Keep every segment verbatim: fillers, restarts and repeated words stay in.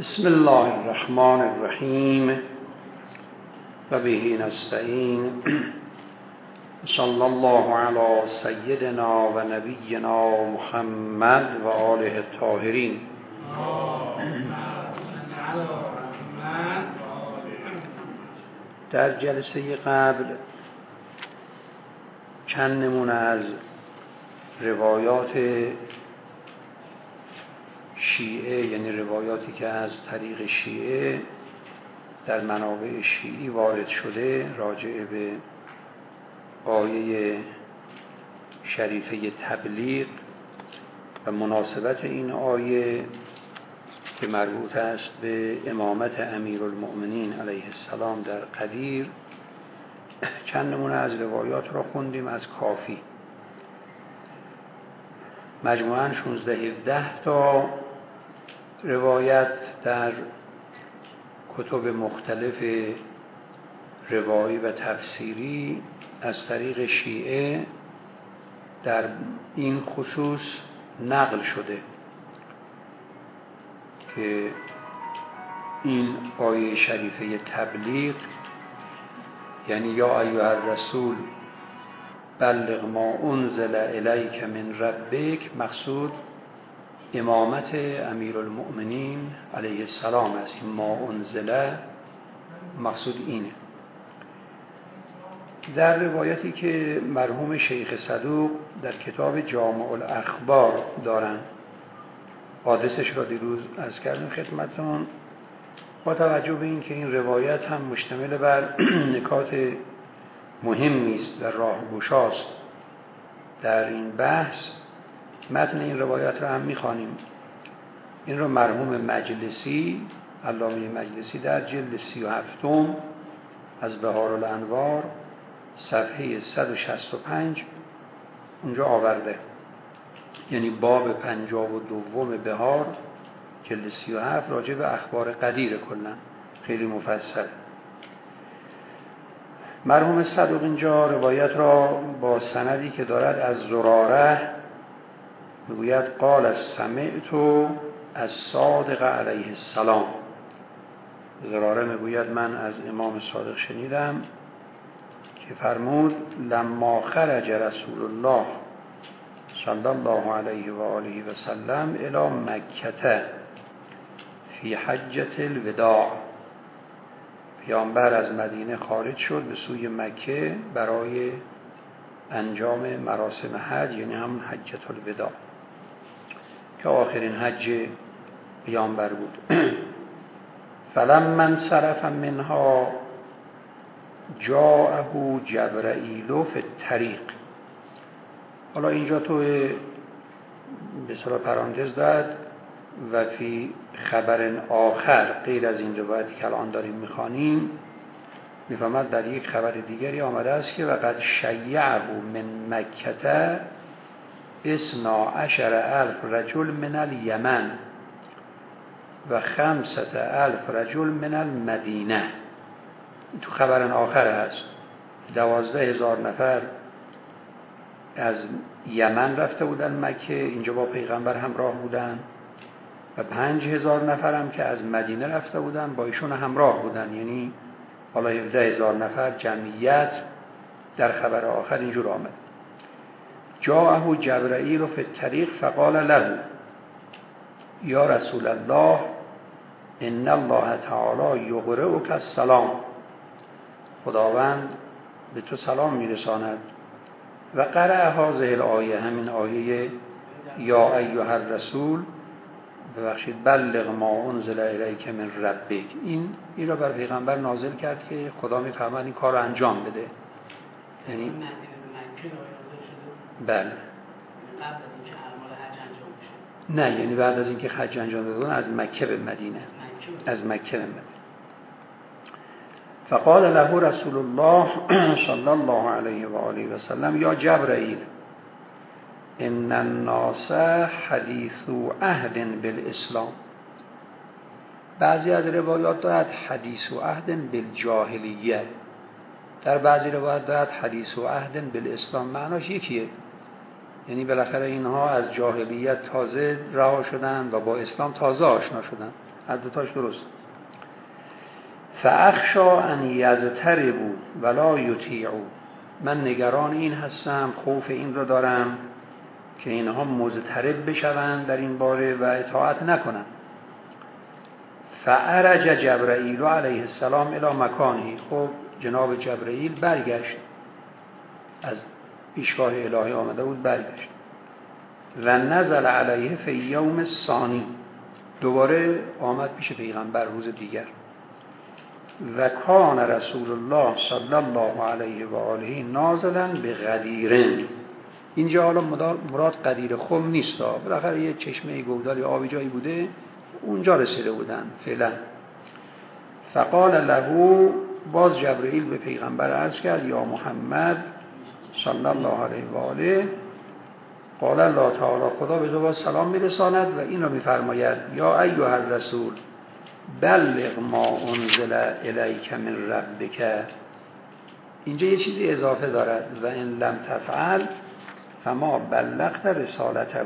بسم الله الرحمن الرحیم و به نستعین. صلی الله علی سیدنا و نبینا محمد و آله الطاهرین. در جلسه قبل چند نمونه از روایات شیعه، یعنی روایاتی که از طریق شیعه در منابع شیعی وارد شده، راجع به آیه شریفه تبلیغ و مناسبت این آیه که مربوط است به امامت امیرالمؤمنین علیه السلام در قدیر، چند نمونه از روایات را خوندیم از کافی. مجموعاً شانزده هفده تا روایت در کتب مختلف روایی و تفسیری از طریق شیعه در این خصوص نقل شده که این آیه شریفه تبلیغ، یعنی یا ایها الرسول بلغ ما انزل الیک من ربک، مقصود امامت امیرالمؤمنین علیه السلام است. ما انزل مقصود اینه. در روایتی که مرحوم شیخ صدوق در کتاب جامع الاخبار دارن، حادثش را دیروز عرض کردیم خدمتتون، با توجه به این که این روایت هم مشتمل بر نکات مهمی است و راهگشاست در این بحث، متن این روایت را هم می‌خوانیم. این را مرحوم مجلسی، علامه مجلسی، در جلد سی و هفتم از بهارالانوار صفحه صد و شصت و پنج اونجا آورده، یعنی باب پنجاه و دوم بهار جلد سی و هفت راجع به اخبار قدیر، کلا خیلی مفصل. مرحوم صدوق اینجا روایت را با سندی که دارد از زراره میگوید قال سمعت از صادق علیه السلام. زراره میگوید من از امام صادق شنیدم که فرمود لما خرج رسول الله صلی الله علیه و آله و سلم الی مکه فی حجة الوداع، پیامبر از مدینه خارج شد به سوی مکه برای انجام مراسم حج، یعنی هم حجة الوداع که آخرین حج پیامبر بود. فلما انصرف منها جاءه جبرائیل فی الطریق. حالا اینجا تو به صلاح پرانتز داد و فی خبر آخر، غیر از این روایتی که الان داریم میخوانیم، میفهمد در یک خبر دیگری آمده است که وقد شیعه من مکه اثنا عشر الف رجل من الیمن و خمسة الف رجل من المدینه. تو خبر آخر هست دوازده هزار نفر از یمن رفته بودن مکه، اینجا با پیغمبر همراه بودن، و پنج هزار نفر هم که از مدینه رفته بودن با ایشون همراه بودن، یعنی حالا هفده هزار نفر جمعیت در خبر آخر اینجور آمد. جاءه جبرائیل فی الطریق فقال له یا رسول الله ان الله تعالی یقرئک السلام، خداوند به تو سلام میرساند. و قرأ هذه الآیه، همین آیه یا ایها الرسول ببخشید بلغ ما انزل الیک من ربک، این این را بر پیغمبر نازل کرد که خدا میفرماید این کار رو انجام بده. یعنی بله نه، یعنی بعد از اینکه حج انجام دادن از مکه به مدینه، از مکه به مدینه. فقال له رسول الله صلی الله علیه و آله و سلم یا جبرائیل ان الناس حدیث عهد بالاسلام. بعضی از روایات دارد حدیث عهد بالجاهلیه، در بعضی روایات دارد حدیث عهد بالاسلام. معناش یکیه، یعنی بالاخره اینها از جاهلیت تازه رها شدن و با اسلام تازه آشنا شدن. هر دوتاش درست. فاخشا ان یضطربوا ولا یطیعوا، من نگران این هستم، خوف این رو دارم که اینها مضطرب بشوند در این باره و اطاعت نکنند. فعرج جبرائیل علیه السلام الی مکانه، خب جناب جبرائیل برگشت، از پیشگاه الهی آمده بود برگشت. و نزل علیه فی یوم الثانی، دوباره آمد پیش پیغمبر روز دیگر. و کان رسول الله صلی الله علیه و آله نازلا به غدیرن، اینجا حالا مراد غدیر خم نیست، بالاخره یه چشمه گودالی آبی جایی بوده، اونجا رسیده بودن فعلا. فقال له، باز جبرئیل به پیغمبر عرض کرد یا محمد صلی الله علیه و آله، قال الله تعالی، خدا به تو سلام میرساند و این رو میفرماید یا ایها الرسول بلغ ما انزل الیک من ربک. اینجا یه چیزی اضافه دارد، و ان لم تفعل فما بلغت رسالته.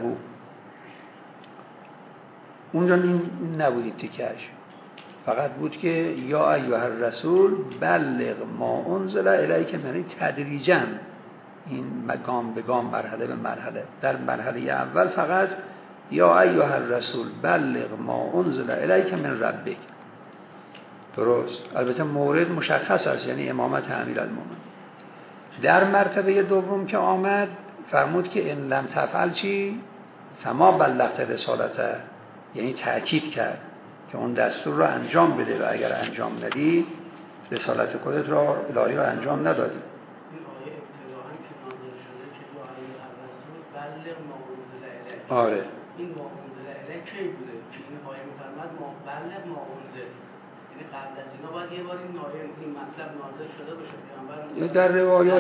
اونجا این نبودی تیکش، فقط بود که یا ایها الرسول بلغ ما انزل الیک، یعنی تدریجاً این گام به گام، مرحله به مرحله. در مرحله اول فقط یا ایها الرسول بلغ ما انزل الیک من ربک، درست، البته مورد مشخص است، یعنی امامت امیرالمومنین. در مرتبه دوم که آمد فرمود که ان لم تفعل چی؟ فما بلغت رسالته، یعنی تأکید کرد که اون دستور رو انجام بده و اگر انجام ندی رسالت خودت را الهی رو انجام ندادی. آره این ما انزل الیک کی بوده که این آیه میفرماد ما بلغ ما انزل، یعنی قبل از اینا باید یه بار این آیه این مطلب نازل شده باشه، پیامبر در روایات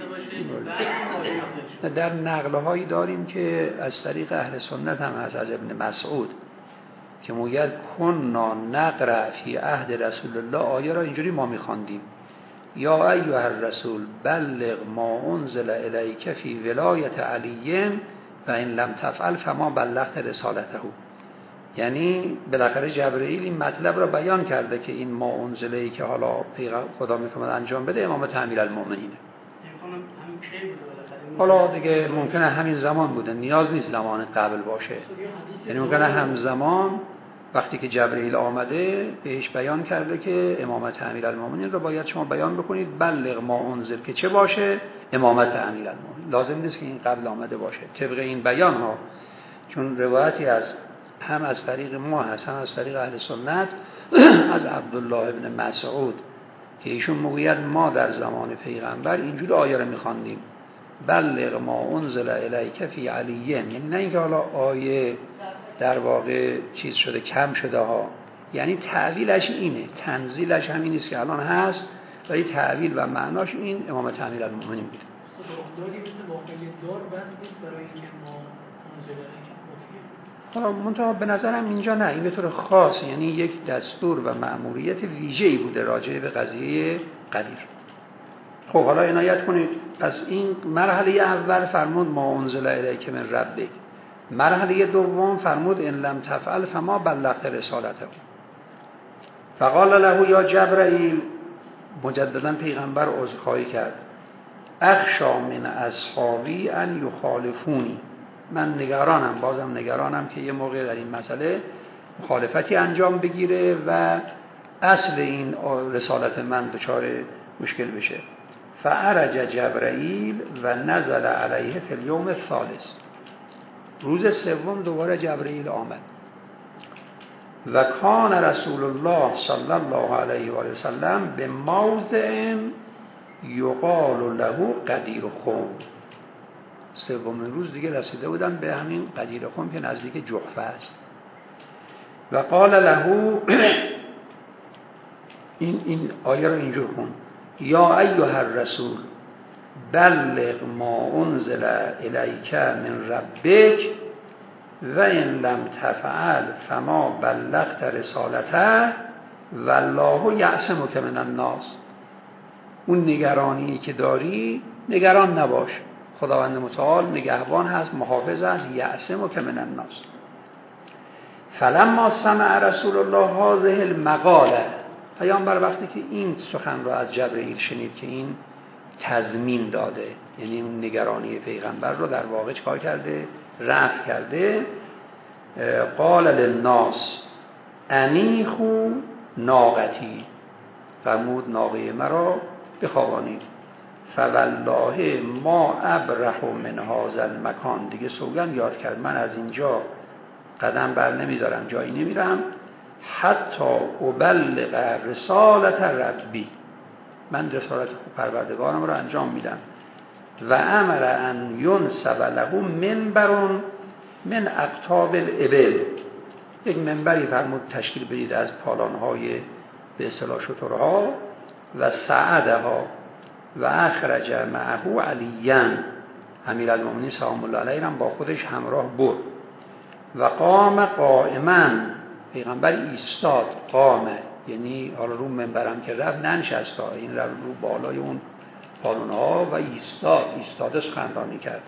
باشه. در نقله هایی داریم که از طریق اهل سنت هم هست، از ابن مسعود که میگه کنا نقرأ فی عهد رسول الله، آیه را اینجوری ما میخواندیم یا ایها الرسول بلغ ما انزل الیک فی ولایت علی و این لم تفعل فما بلغت رسالته. یعنی بالاخره جبرئیل این مطلب را بیان کرده که این ما انزلی که حالا خدا میفرماد انجام بده امامت امیرالمومنینه. حالا دیگه ممکنه همین زمان بوده، نیاز نیست زمان قبل باشه، یعنی ممکنه همزمان وقتی که جبرئیل آمده بهش بیان کرده که امامت امیرالمومنین رو باید شما بیان بکنید، بلغ ما انزل، که چه باشه؟ امامت امیرالمومنین. لازم نیست که این قبل آمده باشه طبق این بیان ها، چون روایتی از هم از طریق ما هست هم از طریق اهل سنت از عبدالله ابن مسعود که ایشون میگوید ما در زمان پیغمبر اینجور آیه رو می‌خواندیم بلغ ما انزل الیک فی علی، یعنی نه اینکه حالا آیه در واقع چیز شده کم شده ها، یعنی تعویلش اینه، تنزیلش همین نیست که الان هست، ولی تعویل و معناش این امامت امیرالمومنین بود. حالا منتها به نظرم اینجا نه، این به طور خاص یعنی یک دستور و مأموریت ویژه‌ای بوده راجع به قضیه غدیر. خب حالا عنایت کنید، از این مرحله اول فرمود ما انزل الیک من ربک، مرحله دوم فرمود ان لم تفعل فما بلغت رسالته. فقال له یا جبرائیل، مجددا پیغمبر عذرخواهی کرد، اخشا من اصحابی ان یخالفونی، من نگرانم، بازم نگرانم که یه موقع در این مسئله مخالفتی انجام بگیره و اصل این رسالت من دچار مشکل بشه. فعرج جبرائیل و نزل علیه فی الیوم الثالث، روز سوم دوباره جبرائیل آمد. و کان رسول الله صلی الله علیه و سلم به موضع یقال له غدیر خم، سومین روز دیگه رسیده بودن به همین غدیر خم که نزدیک جحفه است. و قال له این این آیه رو اینجور کن یا ایها الرسول بلغ ما انزل الیک من ربک و ان لم تفعل فما بلغت رسالته والله یعصمک من الناس. اون نگرانی که داری نگران نباش، خداوند متعال نگهبان هست، محافظ هست، یعصمک من الناس. فلما سمع رسول الله هذه المقاله، پیامبر وقتی که این سخن را از جبرئیل شنید که این تضمین داده، یعنی اون نگرانی پیغمبر رو در واقع چکار کرده؟ رفع کرده. قال للناس انیخوا ناقتی، فرمود ناقه مرا بخوابانید. فوالله ما ابرح من هذا المکان، دیگه سوگند یاد کرد من از اینجا قدم بر نمیدارم، جایی نمیرم، حتی ابلغ رسالت ربی، من رسالت پروردگارم رو انجام میدم. و امر ان ینصب له منبر من اقطاب الابل، یک منبری فرمود تشکیل بدید از پالانهای به اصطلاح شترها، و سعدها و اخرج معه علیاً، امیرالمومنین سلام الله علیه هم با خودش همراه برد. و قام قائما، پیغمبر ایستاد، قامه یعنی حالا رو منبرم که رفت ننشست، این رفت رو بالای اون پالونها و ایستاد، ایستاده سخنرانی کرد.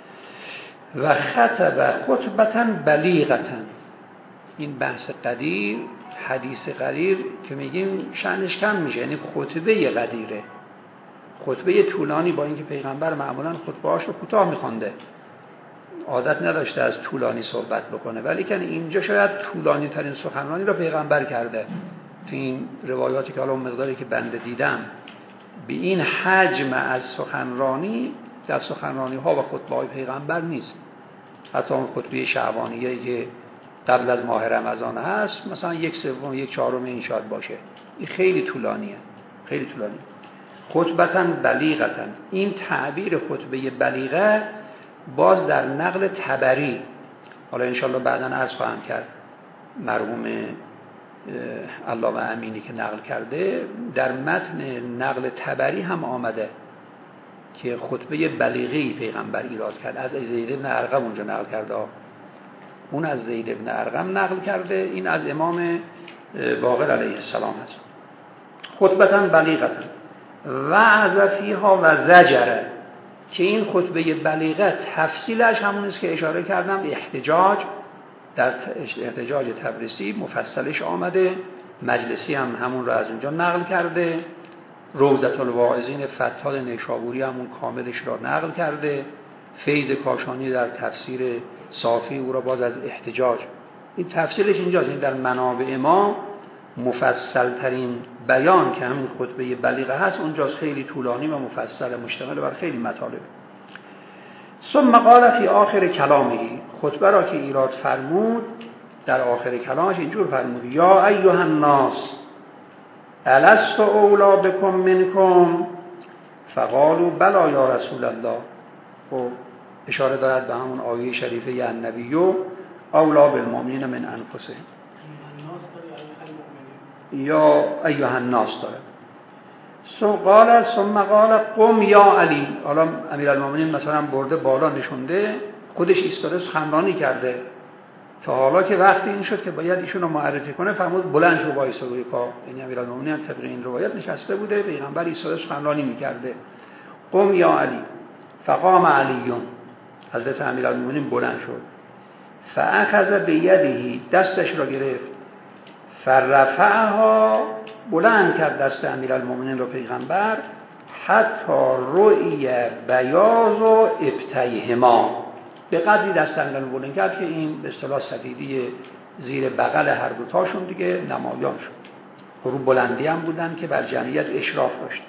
و خطب خطبتا بلیغتا، این بحث قدیر، حدیث قدیر که میگیم شأنش کم میشه، یعنی خطبه قدیره، خطبه طولانی، با اینکه پیغمبر معمولا خطبه‌هاش رو کوتاه میخونده، عادت نداشته از طولانی صحبت بکنه، ولی که اینجا شاید طولانی ترین سخنرانی رو پیغمبر کرده. تو این روایاتی که حالا مقداری که بنده دیدم، به این حجم از سخنرانی در سخنرانی ها و خطبه های پیغمبر نیست. حتی اون خطبه شعبانیه که قبل از ماه رمضان هست، مثلا یک سوم یک چهارم این شاید باشه، این خیلی طولانیه، خیلی طولانی. خطبتاً بلیغتاً، این تعبیر خطبه بلیغه باز در نقل طبری، حالا انشالله بعداً عرض خواهم کرد، مرحوم علامه امینی که نقل کرده، در متن نقل طبری هم آمده که خطبه بلیغی پیغمبر ایراد کرد، از زید بن ارقم اونجا نقل کرده، اون از زید بن ارقم نقل کرده، این از امام باقر علیه السلام هست. خطبتاً بلیغتاً وعظ فیها و زجره، که این خطبه بلیغه تفصیلش همونیست که اشاره کردم، احتجاج، در احتجاج تبریسی مفصلش آمده، مجلسی هم همون رو از اونجا نقل کرده، روضة الواعظین فتحال نیشابوری همون کاملش را نقل کرده، فیض کاشانی در تفسیر صافی او را باز از احتجاج، این تفصیلش اینجاست. این در منابع ما مفصل ترین بیان که همین خطبه بلیغه هست اونجاست، خیلی طولانی و مفصل، مشتمل بر خیلی مطالب. ثم قال فی آخر کلامه، خطبه را که ایراد فرمود در آخر کلامش اینجور فرمود: یا ایها الناس الست اولا بکم منکم، فقالوا بلا یا رسول الله. خب اشاره دارد به همون آیه شریفه یا النبی اولا بالمؤمنین من انفسهم، یا ایها الناس داره. ثم قال ثم قال قم یا علی، حالا امیرالمومنین مثلا برده بالا نشونده، خودش ایستاده سخنرانی کرده، تا حالا که وقتی این شد که باید ایشون رو معرفی کنه، فرمود بلند شو وایسا روی پا، یعنی امیرالمومنین طبق این روایت نشسته بوده، پیغمبر ایستاده سخنرانی میکرده. قم یا علی، فقام علیون، حضرت امیرالمومنین بلند شد، فاخذ بیده، دستش را گرفت، فرفعها، بلند کرد دست امیرالمومنین رو پیغمبر، حتی رؤی بیاض و ابطیهما، به قدری دست امیرالمومنین بلند کرد که این به اصطلاح سدیدی زیر بغل هر دو تاشون دیگه نمایان شد، رو بلندی هم بودن که بر جمعیت اشراف داشت.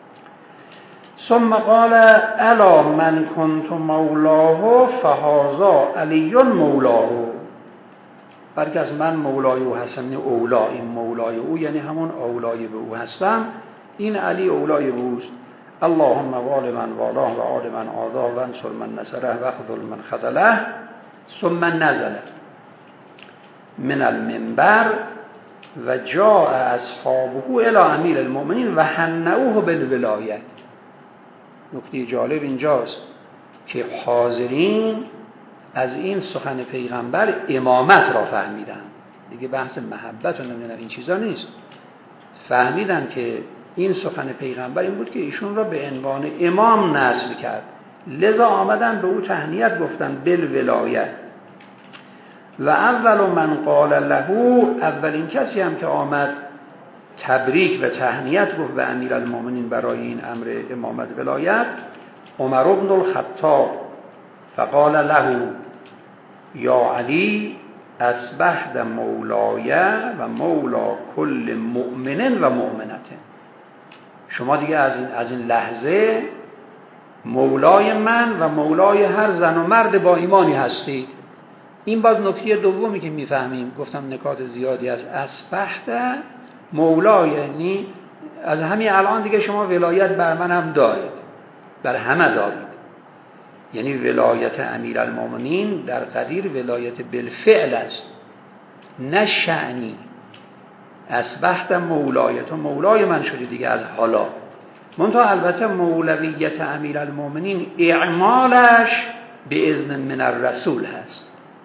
ثم قال الا من کنت مولاه فهذا علی مولاه، برکه از من مولای او هستم، این اولا، این مولای او یعنی همون اولای به او هستم، این علی اولای اوست. اللهم وال من والاه و عاد من آذاه و انصر من نصره و خذل من خذله. ثم نزل من المنبر و جاء اصحابه الى امیر المؤمنین و هنئوه بالولایه. نکته جالب اینجاست که حاضرین از این سخن پیغمبر امامت را فهمیدن، دیگه بحث محبت و نمیدونم این چیزا نیست، فهمیدن که این سخن پیغمبر این بود که ایشون را به عنوان امام نصب کرد، لذا آمدن به او تهنیت گفتن بالولایت. و اول من قال له، اولین کسی هم که آمد تبریک و تهنیت گفت به امیرالمومنین برای این امر امامت ولایت، عمر بن الخطاب، فقال له یا علی اصبحت مولای و مولا کل مؤمن و مؤمنه. شما دیگه از این از این لحظه مولای من و مولای هر زن و مرد با ایمانی هستید. این باز نکته دومی که میفهمیم، گفتم نکات زیادی از اصبحت مولا، یعنی از همین الان دیگه شما ولایت بر من هم دارید، بر همه دارید. یعنی ولایت امیرالمومنین در قدیر ولایت بالفعل است، نه شأنی. اصبحت مولای، تو مولای من شدی دیگه از حالا. منتها البته مولویت امیرالمومنین اعمالش به اذن من الرسول هست،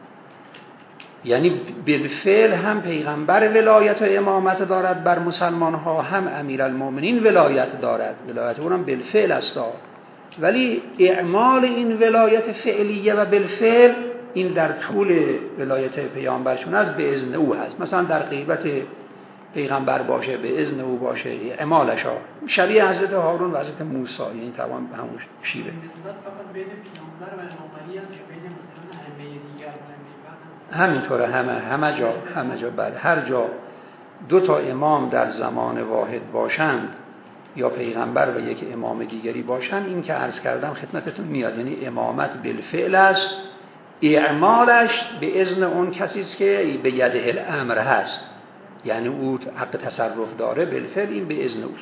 یعنی بالفعل هم پیغمبر ولایت و امامت دارد بر مسلمان ها، هم امیرالمومنین ولایت دارد، ولایت اونم بالفعل است. ولی اعمال این ولایت فعلیه و بالفعل این در طول ولایت پیامبرشون است، به اذن او هست. مثلا در غیبت پیغمبر باشه به اذن او باشه اعمالش ها، شبیه حضرت هارون و حضرت موسی، یعنی تمام همون شیره. همینطوره، همه همه جا همه جا بعد هر جا دو تا امام در زمان واحد باشند یا پیغمبر و یک امام دیگری باشند، این که عرض کردم خدمتتون میاد، یعنی امامت بالفعل است، اعمالش به اذن اون کسی است که به یده الامر هست، یعنی او حق تصرف داره بالفعل، این به اذن اوست.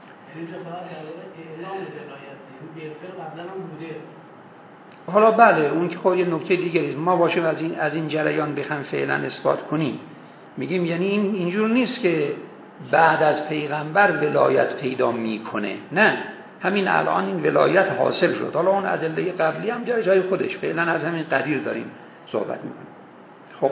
حالا بله اون که خود یه نکته دیگری ما باشیم از این از این جریان بخوام فعلا اثبات کنیم، میگیم یعنی این اینجور نیست که بعد از پیغمبر ولایت پیدا میکنه، نه، همین الان این ولایت حاصل شد. حالا اون ادله قبلی هم جای جای خودش، فعلا از همین قدیر داریم صحبت میکنیم. خب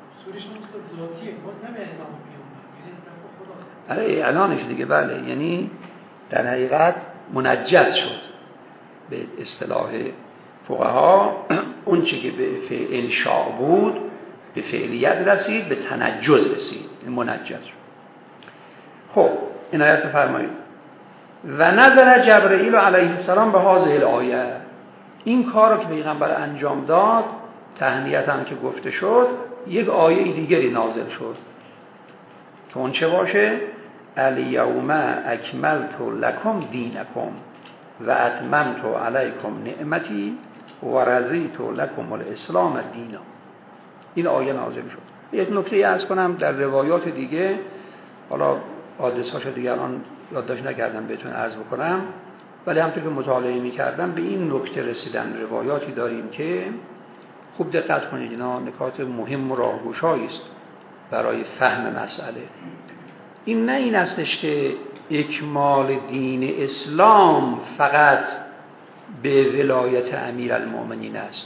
آره اعلانش دیگه، بله، یعنی در حقیقت منجز شد به اصطلاح فقها، اون چی که به انشاء بود به فعلیت رسید، به تنجز رسید، منجز شد. خب عنایت فرمایید. و نظر جبرئیل علیه السلام به هذه الآیه، این کار رو که پیغمبر انجام داد، تهنیت هم که گفته شد، یک آیه دیگری نازل شد که اون چه باشه؟ الیوم اکملت لکم دینکم و اتممت علیکم نعمتی و رضیت لکم الاسلام دینا. این آیه نازل شد. یک نکته عرض کنم در روایات دیگه، حالا حادثه‌اشو دیگران یادداشت نکردم بهتون عرض بکنم، ولی همونطور که مطالعه می‌کردم به این نکته رسیدن. روایاتی داریم که خوب دقت کنید، اینا نکات مهم و راهگشایی است برای فهم مسئله. این نه این استش که اکمال دین اسلام فقط به ولایت امیرالمومنین است،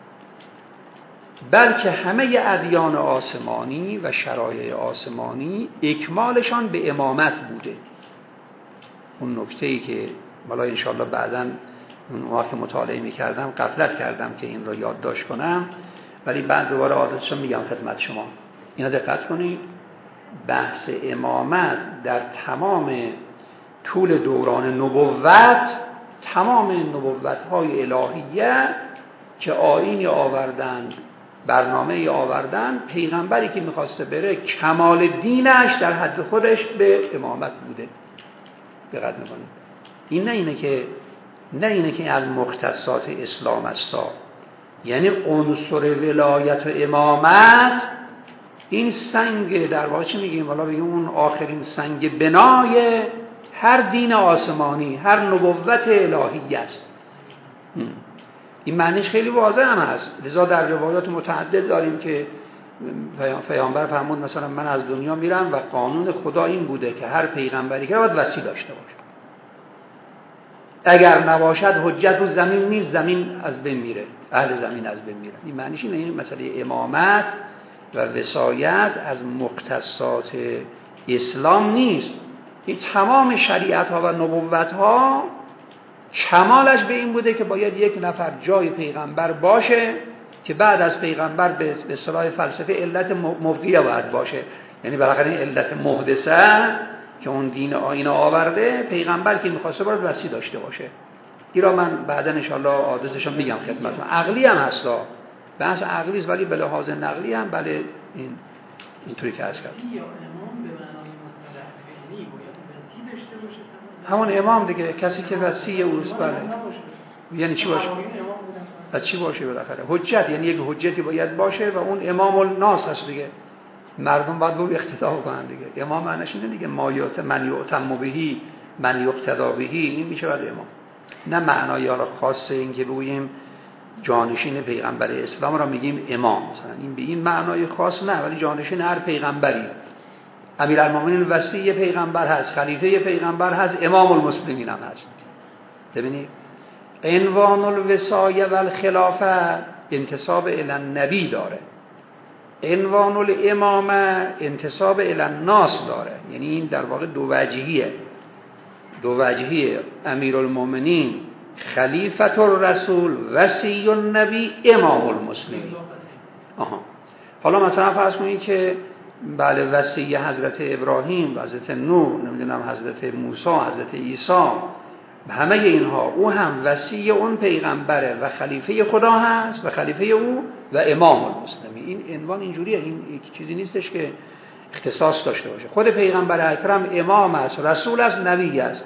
بلکه همه ادیان آسمانی و شرایع آسمانی اکمالشان به امامت بوده. اون نکته‌ای که والا انشاءالله بعداً اون وقت مطالعه می‌کردم غفلت کردم که این رو یادداشت کنم، ولی بعد دوباره عادتشو میگم خدمت شما. اینا دقت کنید، بحث امامت در تمام طول دوران نبوت، تمام نبوت‌های الهیه که آیینی آوردند، برنامه‌ای آوردند، پیغمبری که می‌خواسته بره کمال دینش در حد خودش به امامت بوده. دقت می‌کنید. این نه اینه که نه اینه که از مختصات اسلام است، یعنی عنصر ولایت و امامت این سنگ، در واقع چی میگیم، والا بگیم اون آخرین سنگ بنای هر دین آسمانی، هر نبوت الهی است. این معنیش خیلی واضح هم هست. لذا در روایات متعدد داریم که پیامبر فرمود مثلا من از دنیا میرم و قانون خدا این بوده که هر پیغمبری که باید وصی داشته باشه، اگر نباشد حجت رو زمین نیست، زمین از بین میره، اهل زمین از بین میره. این معنیش اینه، این مسئله امامت و وصایت از مختصات اسلام نیست. این تمام شریعت ها و نبوت ها کمالش به این بوده که باید یک نفر جای پیغمبر باشه که بعد از پیغمبر به اصطلاح فلسفه علت مبقیه باید باشه، یعنی بالاخره این علت محدثه که اون دین آیین آورده پیغمبر که می‌خواسته باید وسیع داشته باشه. این را من بعدا ان شاء الله عادتشو میگم خدمتتون. عقلی هم هستا، بحث عقلی است، ولی به لحاظ نقلی هم بله این اینطوری که عرض کردم. همون امام دیگه، کسی که وسیع اوست. بله یعنی چی باشه؟ و چی باشه بالاخره؟ حجت، یعنی یک حجتی باید باشه و اون امام الناس هست دیگه. مردم باید با اقتدا کنن دیگه. امام معنیش اینه دیگه، مایات من یؤتم بهی من یقتدا بهی، این میشه بعد امام. نه معنای حالا خاصه این که بگوییم جانشین پیغمبر اسلام را میگیم امام، مثلا این به این معنای خاص نه، ولی جانشین هر پیغمبری. امیرالمومنین وصی پیغمبر هست، خلیفه پیغمبر هست، امام المسلمین هم هست. ببینید عنوان الوصایه و الخلافه انتساب الی النبی داره، عنوان الامامه انتساب الی الناس داره، یعنی این در واقع دو وجهیه. دو وجهیه، امیرالمومنین خلیفة الرسول وصی النبی امام المسلمین. آها حالا مثلا فرض کنید که بله وصی حضرت ابراهیم، حضرت نوح، نمیدونم حضرت موسی، حضرت عیسی، همه اینها او هم وصی اون پیغمبره و خلیفه خدا هست و خلیفه او و امام المسلمین. این عنوان اینجوریه، این چیزی نیستش که اختصاص داشته باشه. خود پیغمبر اکرم امام است، رسول است، نبی است.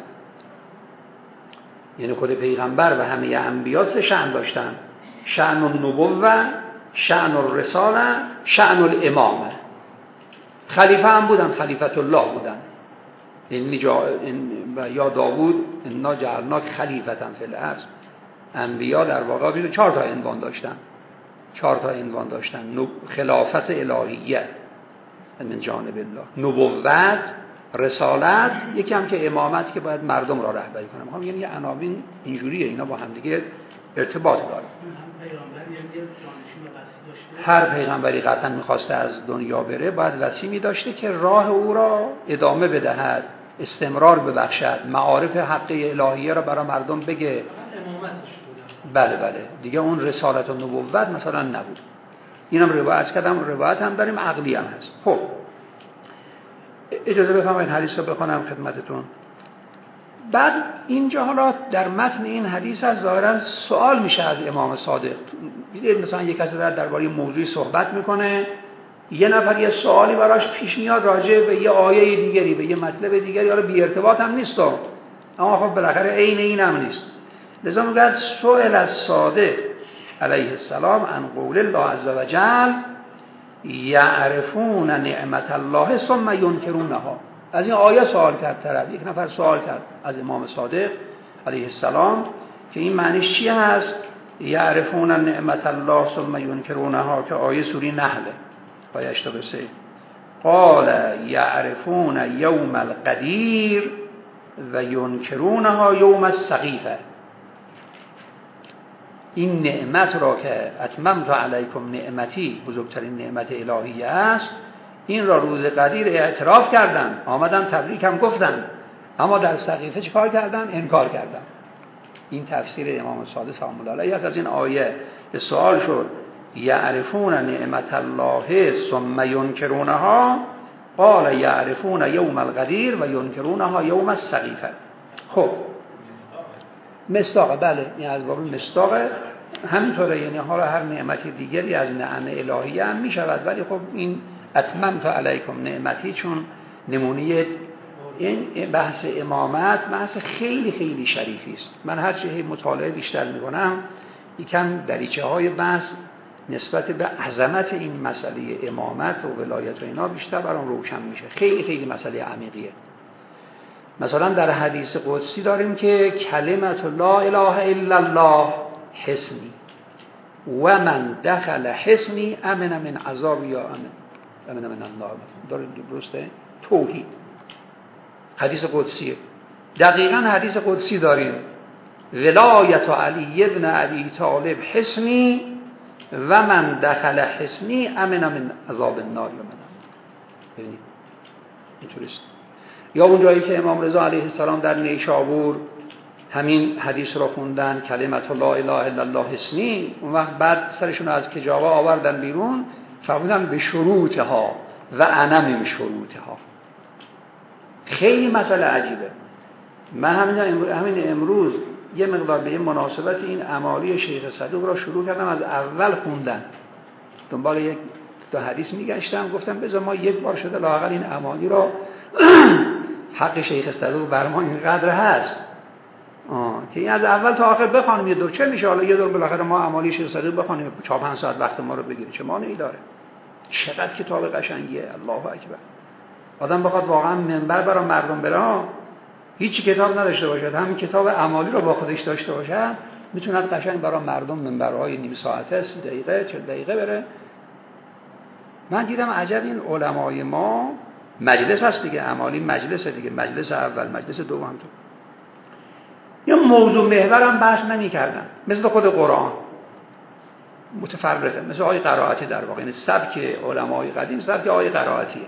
یعنی خود پیغمبر و همه انبیا سه شأن داشتن: شأن النبوة، شأن الرساله، شأن الامامه. خلیفه هم بودن، خلیفت الله بودن. این جا این یا داوود انا جعلناک خلیفة فی الارض. انبیا در واقع چهار تا عنوان داشتن، چهار تا عنوان داشتن: خلافت الهیه من جانب الله، نبوت، رسالت، یکی هم که امامت که باید مردم را رهبری کنه. میخوام یعنی عناوین اینجوریه، اینا با هم دیگه ارتباط داره. هر پیغمبری قطعا میخواسته از دنیا بره باید وصی می‌داشته که راه او را ادامه بدهد، استمرار ببخشد، معارف حق الهیه را برای مردم بگه. بله بله دیگه اون رسالت و نبوت مثلا نبود. اینم روایت کردم، روایت هم داریم، عقلی هم هست. خب اجازه بفرمایید حدیث رو بخونم خدمتتون. بعد اینجا حالا در متن این حدیث از ظاهرا سوال میشه از امام صادق. مثلا یک کسی در درباره موضوعی صحبت میکنه، یه نفر یه سوالی براش پیش میاد راجع به یه آیه دیگری، به یه مطلب دیگری، حالا بی ارتباط هم نیست، اما خب بالاخره عین این هم نیست. لذا میگه سئل الصادق علیه السلام عن قول الله عز وجل یعرفون نعمت الله ثم ینکرونها. از این آیه سوال کرد طرف، یک نفر سوال کرد از امام صادق علیه السلام که این معنیش چی هست؟ یعرفون نعمت الله ثم ینکرونها، که آیه سوره نحله آیه هشتاد و سه. قال یعرفون یوم القدیر و ینکرونها یوم السقیفه. این نعمت را که اتممت علیکم نعمتی، بزرگترین نعمت الهی است، این را روز قدیر اعتراف کردن، آمدن تبریک هم گفتن، اما در سقیفه چیکار کردن؟ انکار کردن. این تفسیر امام صادق سلام الله علیه از این آیه. به سوال شد یعرفون نعمت الله ثم ینکرونها، قال یعرفون یوم القدیر و ینکرونها یوم السقیفه. خب مصداق، بله این از باب مصداق همینطوره، یعنی حالا هر نعمت دیگری از نعم الهیه هم میشود، ولی خب این اتممت علیکم نعمتی چون نمونه این بحث امامت بحث خیلی خیلی شریفی است. من هر چه مطالعه بیشتر میکنم یکم دریچه های بحث نسبت به عظمت این مسئله امامت و ولایت و اینا بیشتر برام روشن میشه. خیلی خیلی مسئله عمیقیه. مثلا در حدیث قدسی داریم که کلمت لا اله الا الله حصنی و من دخل حصنی امن من عذاب یا امن امن من الله. داره درسته؟ توحید حدیث قدسیه. دقیقاً حدیث قدسی داریم ولایت علی ابن ابی طالب حصنی و من دخل حصنی امن من عذاب النار. ببینید اینطوریست. یا اون جایی که امام رضا علیه السلام در نیشابور همین حدیث رو خوندن کلمت لا اله الا الله حسنی، اون وقت بعد سرشون از کجاوا آوردن بیرون فرمودن به شروطها و انا من شروطها. خیلی مسئله عجیبه. من همین امروز, همین امروز یه مقدار به این مناسبت این اعمالی شیخ صدوق را شروع کردم از اول خوندن، دنبال یک دو حدیث میگشتم، گفتم بذار ما یک بار شده لااقل این اعمالی را حق شیخ صدوق بر ما اینقدر هست آه. که این از اول تا آخر بخوانیم یه دور، چه میشه حالا یه دور بالاخره ما اعمالی شیخ صدوق بخوانیم چهار پنج ساعت وقت ما رو بگیره، چه مانعی داره؟ چقدر کتاب قشنگیه، الله اکبر. آدم بخواد واقعا منبر برای مردم بره، هیچ کتاب نداشته باشد، همین کتاب اعمالی رو با خودش داشته باشه، میتونه قشنگ برای مردم منبرهای نیم ساعته، سی دقیقه، چهل دقیقه بره. من دیدم عجب این علمای ما مجلس هست دیگه، اعمالی مجلس دیگه، مجلس اول، مجلس دوم تو یا موضوع محور هم بحث نمی کردن، مثل خود قرآن متفرقه، مثل آیه قرائتی در واقع، یعنی سبک علمای قدیم سبک آیه قرائتیه.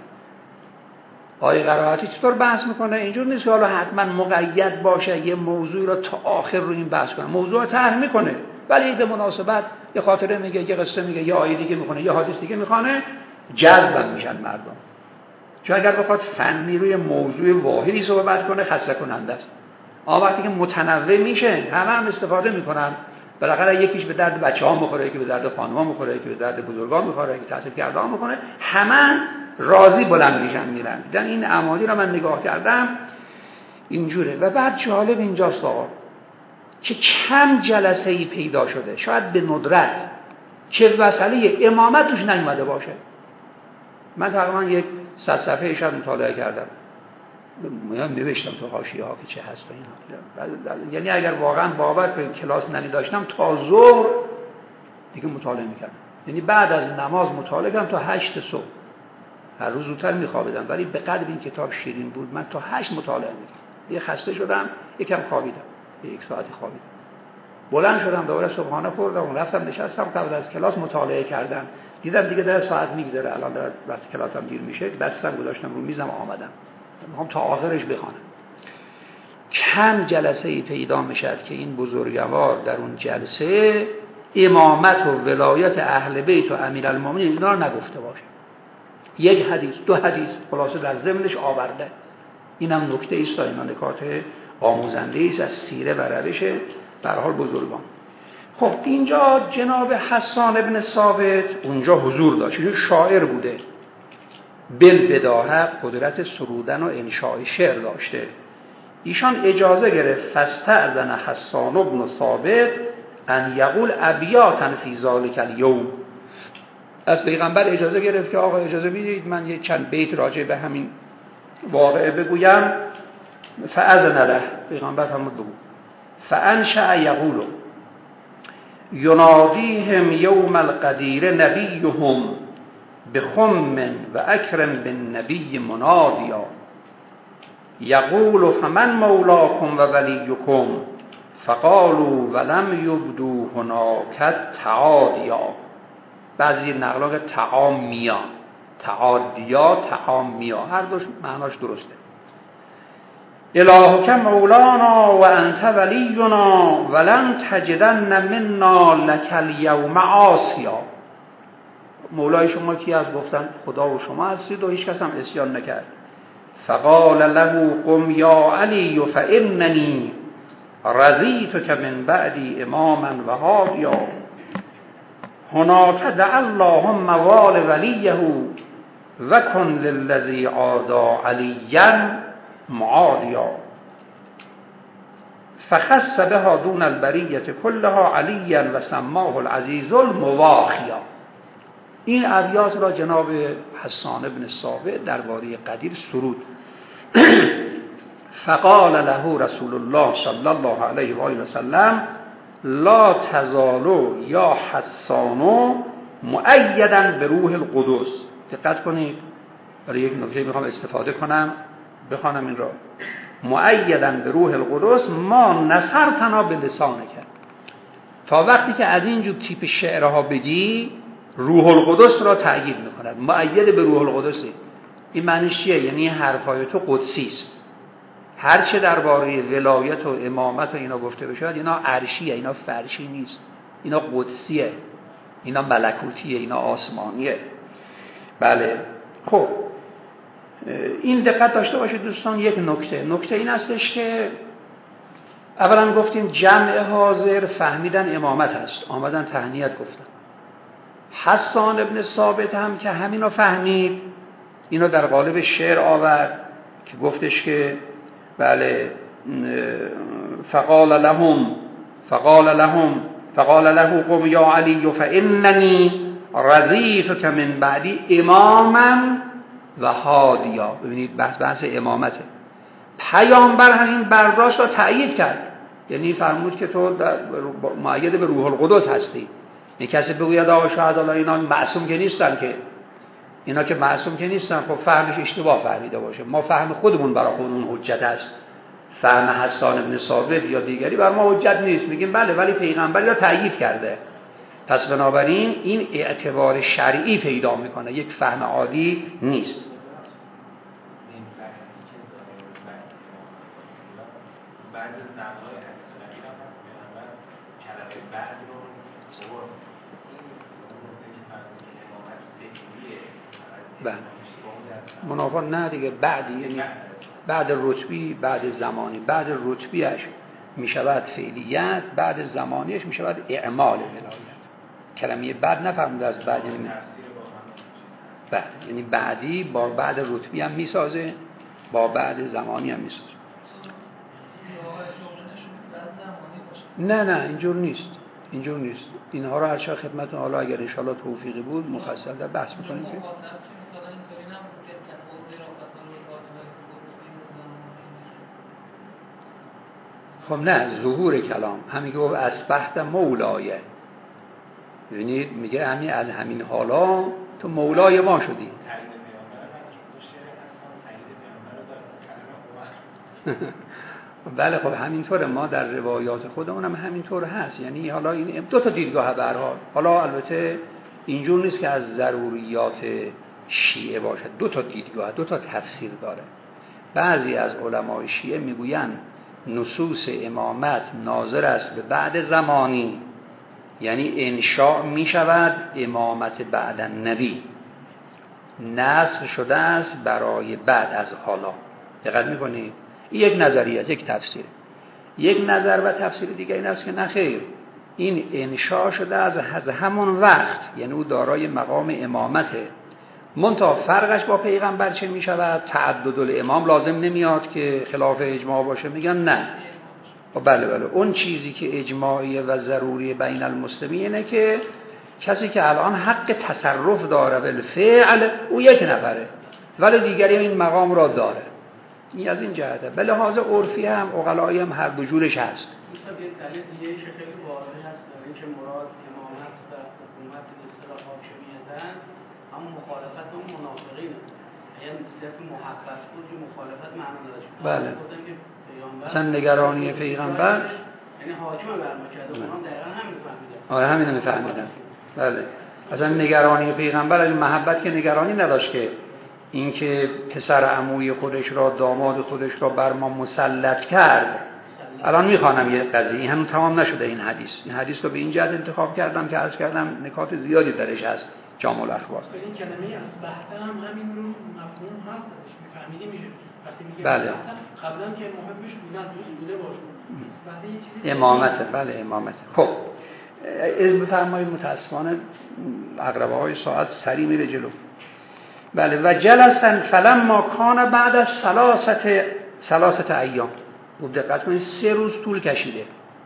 آیه قرائتی چطور بحث میکنه؟ اینجور نیست که حالا حتما مقید باشه یه موضوع رو تا آخر رو این بحث کنه، موضوع رو طرح میکنه ولی به مناسبت یه خاطره میگه، یه قصه میگه، یه آیه دیگه میخونه، یه حدیث دیگه میخونه، جذب میشن مردم. چون اگر بخواد فنی روی موضوع واحدی صحبت کنه خسته کننده است. اما وقتی که متنوع میشه همه هم استفاده میکنن، بالاخره یکیش به درد بچه‌ها میخوره، یکی به درد خانم‌ها میخوره، یکی به درد بزرگان میخوره، یکی تحصیل کرده میکنه، همه راضی بلند میشن میرن. دیدن این اعمالی رو من نگاه کردم اینجوره. و بعد جالب اینجاست آقا که کم جلسه‌ای پیدا شده، شاید به ندرت، که مسئله امامت توش نیومده باشه. من تقریبا یک صد صفحه شاید مطالعه کردم، میام نوشتم تو حاشیه ها که چه هست اینا، یعنی اگر واقعا باور به کلاس نمی داشتم تا ظهر دیگه مطالعه میکردم، یعنی بعد از نماز مطالعه کردم تا هشت صبح. هر روز زودتر میخوابیدم ولی به قدر این کتاب شیرین بود من تا هشت مطالعه میکردم. دیگه خسته شدم یکم خوابیدم، یک ساعتی خوابیدم، بلند شدم دوباره صبحانه خوردم، رفتم نشستم قبل از کلاس مطالعه کردم، دیدم دیگه در ساعت میگذره، الان در وقت کلاسم دیر میشه، دستم گذاشتم رو میزم آمدم میخوام تا آخرش بخوانم. کم جلسه ای پیدا میشد که این بزرگوار در اون جلسه امامت و ولایت اهل بیت و امیرالمومنین اینا رو نگفته باشه. یک حدیث، دو حدیث خلاصه در ضمنش آورده. اینم نکته ایست، اینا نکات آموزنده ایست از سیره و روش به هر حال بزرگان. خب اینجا جناب حسان ابن ثابت اونجا حضور داشت، چون شاعر بوده، بالبداهه قدرت سرودن و انشاء شعر داشته. ایشان اجازه گرفت فاستأذن حسان ابن ثابت ان یقول ابیاتا فی ذلک الیوم، از پیغمبر اجازه گرفت که آقا اجازه بدید من یه چند بیت راجع به همین واقعه بگویم. فاذن له، پیغمبر فرمود بگو. فانشأ یقول ینادیهم یوم القدیر نبیهم بخم و اکرم بالنبی منادیا یقول فمن مولاکم و ولیکم فقالوا ولم یبدو هناک تعادیا. بعضی نقلا که تعامیا، تعادیا، تعامیا، هر دوش معناش درسته. الهک مولانا و انت ولینا ولن تجدن منا لک الیوم عاصیا. مولای شما کی از گفتن خدا و شما هستید و هیچ کس هم عصیان نکرد. فقال له قم یا علی فاننی رضیتک من بعدی اماما و هادیا هناک دع اللهم وال ولیه و کن للذی عادا علیا معادیا فخص بها دون البریة کلها علیا و سماه العزیز المواخیا. این ابیات را جناب حسان ابن ثابت درباره قدیر سرود. فقال له رسول الله صلی الله علیه و آله و سلم لا تزالوا یا حسانو مؤیدا به روح القدس. دقت کنید، برای یک نکته میخوام استفاده کنم، بخوانم این را. مؤیدا به روح القدس ما نصرتنا به لسانک. تا وقتی که از این جور تیپ شعرها بگی روح القدس را تأیید میکند، مؤید به روح القدس. این معنیش چیه؟ یعنی حرفای تو قدسی است، هر چه درباره ولایت و امامت و اینا گفته بشه اینا عرشیه، اینا فرشی نیست، اینا قدسیه، اینا ملکوتیه، اینا آسمانیه. بله. خب این دقت داشته باشید دوستان. یک نکته نکته این هستش که اولا گفتیم جمع حاضر فهمیدن امامت هست، آمدن تهنیت گفتن. حسان ابن ثابت هم که همینو فهمید، اینو در قالب شعر آورد که گفتش که بله فقال لهم فقال لهم فقال له قم یا علی فاننی رضیتک من بعدی اماما و هادیا. ببینید بحث بحث امامته. پیامبر همین برداشت را تأیید کرد، یعنی فرمود که تو مؤید به روح القدس هستی. این کسی بگوید آقا شاید الله اینا معصوم که نیستن، که اینا که معصوم که نیستن، خب فهمش اشتباه فهمیده باشه. ما فهم خودمون برای خودمون حجت است، فهم حسان ابن ثابت یا دیگری بر ما حجت نیست. میگیم بله ولی پیغمبر را تأیید کرده، پس بنابراین این اعتبار شرعی پیدا میکنه، یک فهم عادی نیست. بله منافات نه دیگه، بعدی یعنی بعد رتبی، بعد زمانی. بعد رتبیش می شود فعلیت، بعد زمانیش می شود اعمال ولایت. کلمه بعد نفرمود از بعد، یعنی بعد یعنی بعدی با بعد رتبی هم می سازه، با بعد زمانی هم می سازه. نه نه اینجور نیست، اینجور نیست. اینها رو هرچه خدمتون حالا اگر انشاءالله توفیقی بود مفصل در بحث می‌کنیم. خب نه ظهور کلام همین که گفت اصبحت مولایه، ببینید میگه همین از همین حالا تو مولای ما شدی. بله خب همینطوره، ما در روایات خودمون هم همینطور هست. یعنی حالا این دو تا دیدگاه به هر حال. حالا البته اینجور نیست که از ضروریات شیعه باشه، دو تا دیدگاه، دو تا تفسیر داره. بعضی از علمای شیعه میگویند نصوص امامت ناظر است به بعد زمانی، یعنی انشاء می شود امامت بعد النبی، نسخ شده است برای بعد از حالا. دقت میکنید؟ این یک نظریه است، یک تفسیر. یک نظر و تفسیر دیگه این است که نه خیر، این انشاء شده از همون وقت، یعنی او دارای مقام امامته. منتها فرقش با پیغمبر چه می شود؟ تعدد الامام لازم نمیاد که خلاف اجماع باشه. میگن نه. بله بله اون چیزی که اجماعیه و ضروری بین المسلمین اینه که کسی که الان حق تصرف داره بالفعل او یک نفره، ولی دیگری این مقام را داره. این از این جهته. به لحاظ عرفی هم عقلایی هم هر دو جورش هست. مثلا این دلیل دیگه خیلی واضح هست داره که مراد امامت و حکومت به اصطلاح حاکمیتن هم مخالفت اون منافقینه. یعنی صرف محبت بود که مخالفت معنا نداشت. بله. مثلا نگرانی پیغمبر یعنی حاکم برما کرده، اونها دقیقاً همین فهمیدن. آره همین میفهمیدن. بله. مثلا نگرانی پیغمبر از محبت که نگرانی نداشت که اینکه پسر عموی خودش را، داماد خودش را بر ما مسلط کرد. الان میخوانم یه قضیه، این هنوز تمام نشده این حدیث. این حدیث رو به این جهت انتخاب کردم که عرض کردم نکات زیادی درش هست. جامع الاخبار. این کلمه اصبحت هم همین رو مفهوم هست، میفهمیدی میشه. وقتی میگه بله. قبلا که محبش بودن بوده باشه. امامت، بله امامت. خب از بفرمایید متاسفانه عقربه های ساعت سری میره جلو. بله و جلسن فلما کان بعد از ثلاثه ثلاثه ایام. خوب دقت کنید سه روز طول کشیده.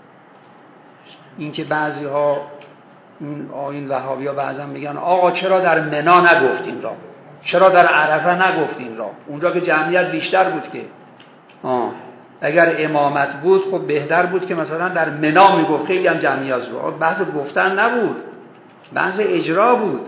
این که بعضی ها این آیین وهابی ها بعضا میگن آقا چرا در منا نگفت این را، چرا در عرفه نگفت این را، اونجا که جمعیت بیشتر بود که آه. اگر امامت بود خب بهتر بود که مثلا در منا میگفت، خیلی هم جمعیت بود. بحث گفتن نبود، بحث اجرا بود،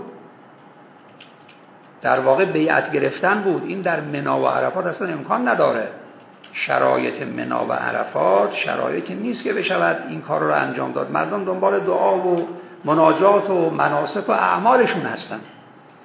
در واقع بیعت گرفتن بود. این در منا و عرفات اصلا امکان نداره. شرایط منا و عرفات شرایطی نیست که بشود این کار رو انجام داد. مردم دنبال دعا و مناجات و مناسک و اعمالشون هستن.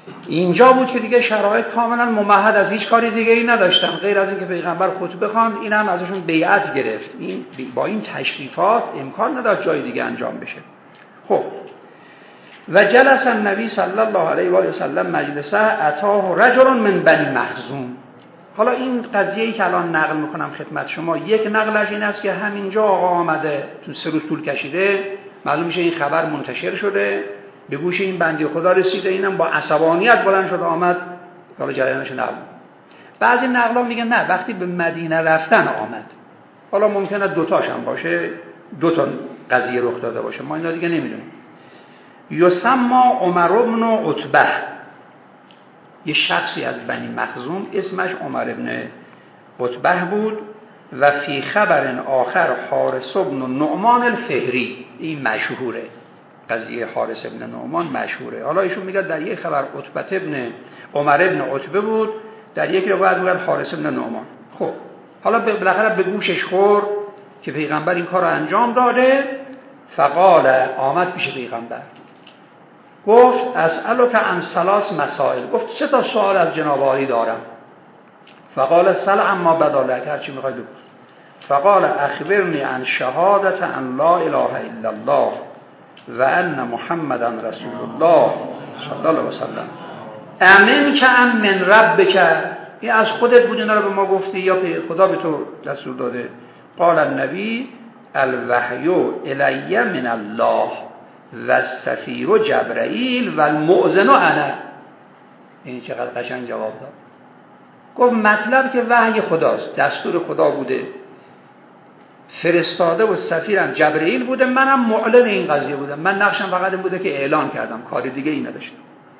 اینجا بود که دیگه شرایط کاملا ممهد، از هیچ کاری دیگه ای نداشتن غیر از اینکه پیغمبر خطبه خواند. این هم ازشون بیعت گرفت. این با این تشریفات امکان نداشت جای دیگه انجام بشه. خب و جلس النبی صلی الله علیه و آله و سلم مجلسه اتاه رجل من بنی مخزوم. حالا این قضیه‌ای که الان نقل میکنم خدمت شما، یک نقلش این است که همینجا آقا آمده، تو سه روز طول کشیده، معلوم میشه این خبر منتشر شده، به گوش این بنده خدا رسیده، اینم با عصبانیت بلند شد آمد. حالا جریانش نقل. بعضی نقلا میگن نه، وقتی به مدینه رفتن آمد. حالا ممکنه دو تاش هم باشه، دو تا قضیه رخ داده باشه، ما اینا دیگه نمیدونیم. یسما عمر بن عتبه، یه شخصی از بنی مخزوم اسمش عمر بن عتبه بود. و فی خبر آخر حارث بن نعمان الفهری، این مشهوره، قضیه حارث بن نعمان مشهوره. حالا ایشون میگه در یک خبر عتبه ابن عمر ابن عتبه بود، در یک روایت میگه حارث بن نعمان. خب حالا بالاخره به گوشش خورد که پیغمبر این کار رو انجام داده. فقال، آمد پیش پیغمبر گفت اسألک عن ثلاث مسائل، گفت سه تا سوال از جناب عالی دارم. فقال سل عما بدالک، هر چی میخوای بگو. فقال اخبرنی عن شهادت ان لا اله الا الله و ان محمدا رسول الله صلی الله علیه و سلم. امن که ام من ربک، این از خودت بود اینا رو به ما گفتی یا خدا به تو دستور داده؟ قال النبی الوحی الی من الله و السفیر جبرائیل و المؤذن انا. این چقدر قشنگ جواب داد. گفت مطلب که وحی خداست، دستور خدا بوده، فرستاده و سفیرم جبرائیل بوده، منم معلن این قضیه بودم، من نقشم فقط این بوده که اعلان کردم، کاری دیگه ای نداشتم.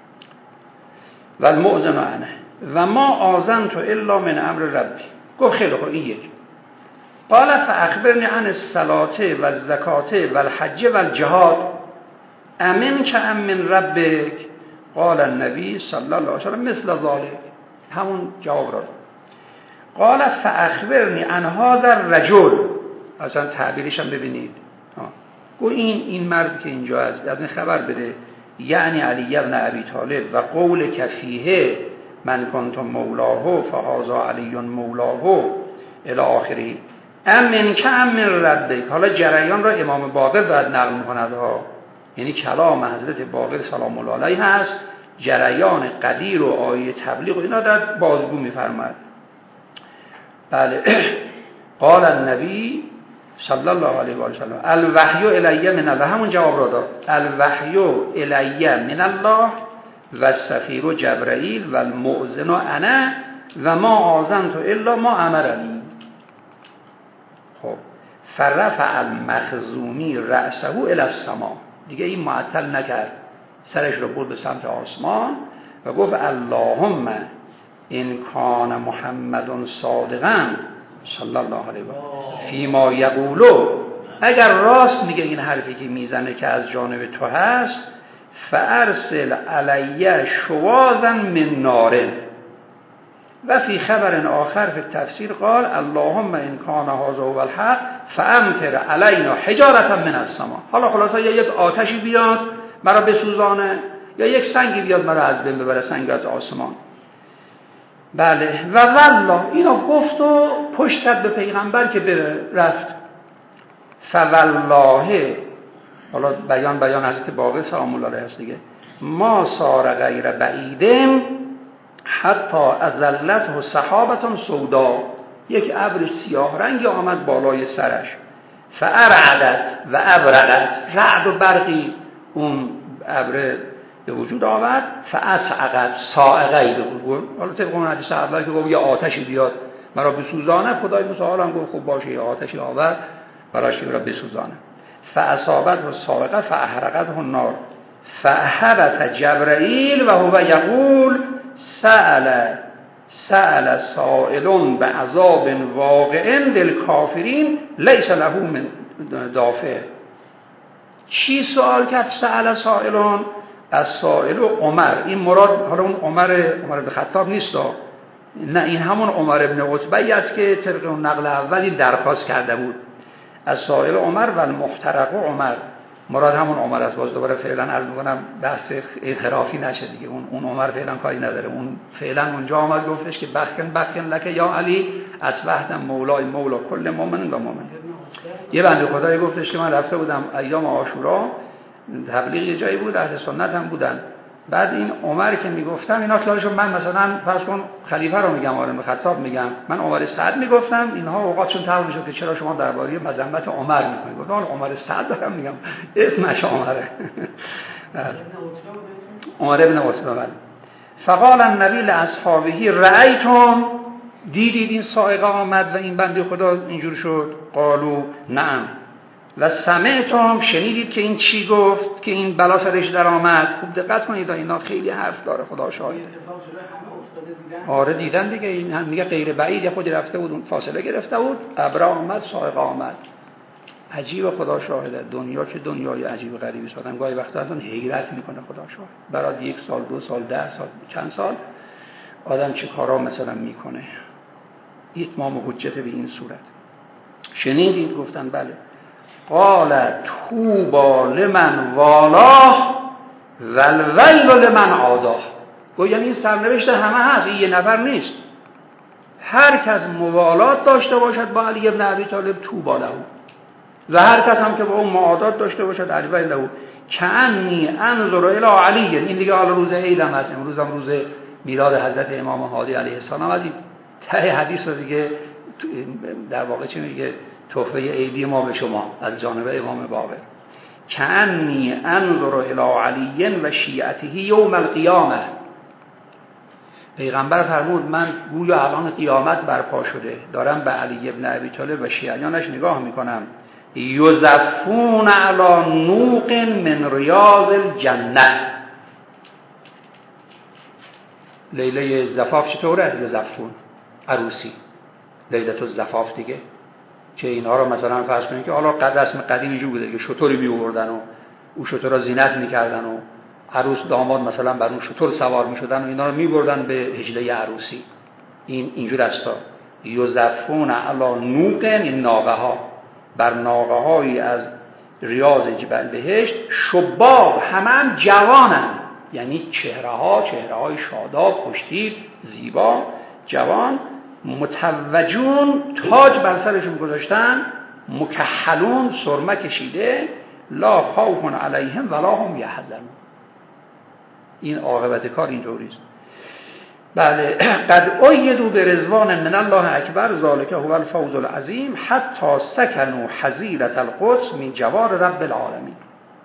و المؤذن انا و ما آذنت الا من امر ربی. گفت خیلی خوب، این یک. قال فاخبرنی عن الصلاه و الزکات و الحج و الجهاد امن که ام من ربک. قال النبی صلی الله علیه و سلم مثل ذلك، همون جواب را. قال فاخبرنی عن هذا الرجل، اصلا تعبیرش هم ببینید، گو این این مرد که اینجا است از این خبر بده، یعنی علی ابن ابی طالب و قول کفیه من کنتم مولاه فهذا علی مولاه الی آخره. امن که امن ربک. حالا جریان را امام باقر باید نقل می‌کند ها، یعنی کلام حضرت باقر سلام الله علیه هست، جریان قدیر و آیه تبلیغ و اینا در بازگو می‌فرماید. بله. قال النبی صلی الله علیه و آله و سلم الوحی الی من الله، همون جواب را داد. الوحی الی من الله و السفیر جبرائیل و المؤذن انا و ما آذنت الا ما امرنی. خب فرفع المخزومی رأسه الی السماء، دیگه این معطل نکرد، سرش رو برد به سمت آسمان و گفت اللهم ان کان محمد صادقا صلی الله علیه و آله فیما یقولو، اگر راست میگه این حرفی که میزنه که از جانب تو هست، فارسل علی شواظا من نار. و فی خبر آخر فی التفسیر قال اللهم ان کان هذا هو الحق فامطر علینا حجارة من السماء. حالا خلاصا یا یک آتشی بیاد مرا بسوزانه یا یک سنگی بیاد مرا از بین ببره، سنگ از آسمان. بله. و والله اینو گفت و پشت کرد به پیغمبر که بره، رفت. فوالله، حالا بیان بیان حضرت باقر سلام الله علیه است دیگه، ما صار غیر بعیدم حتی ازلته سحابه سودا، یک ابر سیاه رنگی آمد بالای سرش. فارعدت و ابرقت، رعد و برقی اون ابر به وجود آورد. فاسعقت صاعقه به وجود. حالا طبق اون حدیث اول که گفت یه آتشی بیاد مرا بسوزانه، خدای متعال هم گفت خب باشه یه آتشی آورد براش مرا بسوزانه. فاصابت و صاعقه فاحرقته النار فاحبط جبرائیل و هو یقول سأل سأل سائل بعذاب واقع للکافرین لیس له من دافع. چی سوال کرد؟ سأل سائلون، از سائل و عمر، این مراد حالا اون عمر عمر بن خطاب نیست، نه این همون عمر ابن عتبه است که طبق اون نقل اولی درخواست کرده بود. از سائل عمر و المحترق عمر، مراد همون عمر است. باز دوباره فعلا عرض می‌کنم بحث انحرافی نشه دیگه، اون اون عمر فعلا کاری نداره. اون فعلا اونجا آمد گفتش که بخن بخن لک یا علی اصبحت مولای مولا کل مؤمن و مؤمن. یه بنده خدایی گفتش که من رفته بودم ایام عاشورا تبلیغ یه جایی بود، اهل سنت هم بودن. بعد این عمر که میگفتم اینا کلاشون، من مثلا فرض کن خلیفه رو میگم، عالم خطاب میگم، من عمر سعد میگفتم، اینها اوقاتشون تمام میشد که چرا شما درباره مذمت عمر میکنید. گفتم عمر سعد دارم میگم، اسمش عمره. عمر ابن عثمان. فقال النبی لاصحابه رأیتم، دیدید این صاعقه آمد و این بنده خدا اینجور شد؟ قالو نعم. و سمعتم، شنیدید که این چی گفت که این بلا سرش در آمد؟ خوب دقت کنید، اینا خیلی حرف داره، خدا شاهد. آره دیدن دیگه، این هم میگه غیر بعید، خودی رفته بود اون فاصله گرفته بود، ابر آمد صاعقه آمد. عجیب، خدا شاهده. دنیا که دنیای عجیب غریبی است. آدم گاهی وقتا اصلا حیرت میکنه، خدا شاهد. برای یک سال، دو سال، ده سال، چند سال آدم چه کارا مثلا میکنه. اتمام حجت به این صورت. شنیدید؟ گفتن بله. قال طوبى لمن والاه والویل لمن عاداه. گویا یعنی این سرنوشت همه هست، این یه نفر نیست. هر کس موالات داشته باشد با علی ابن ابی طالب طوبى له، و هر کس هم که با اون معادات داشته باشد الویل له. کأنی انظر الی علی. این دیگه حالا روز عید هم هست، امروز هم روز میلاد حضرت امام هادی علیه السلام. از این ته حدیث رو دیگه در واقع چی میگه؟ تحفه عیدی ما به شما از جانب امام باقر. کأنی انظر الی علی و شیعته یوم القیامه. پیغمبر فرمود من گویا الان قیامت برپا شده، دارم به علی ابن ابی طالب و شیعیانش نگاه میکنم. یزفون علی نوق من ریاض الجنه. لیله زفاف چطوره؟ یزفون عروسی، لیلت الزفاف دیگه، که اینا رو مثلا فرض کنید که حالا قد رسم قدیمی جو بوده که شطوری می آوردن و او شطور را زینت میکردن و عروس داماد مثلا بر اون شطور سوار میشدن و اینا رو میبردن به هجله عروسی. این اینجور است. یزفون علی نوق، این ناقه ها، بر ناقه هایی از ریاض جبل بهشت، شباب، همه هم جوانن، یعنی چهره ها چهره های شاداب، خوشتیپ، زیبا، جوان، متوجون، تاج بر سرشون گذاشتن، مکحلون، سرمه کشیده، لا خوف علیهم ولا هم یحزنون. این عاقبت کار اینطوری است. بله. قد ایدوا برضوان من الله اکبر ذلک هو الفوز العظیم حتی سکنوا حظیرة القدس من جوار رب العالمین.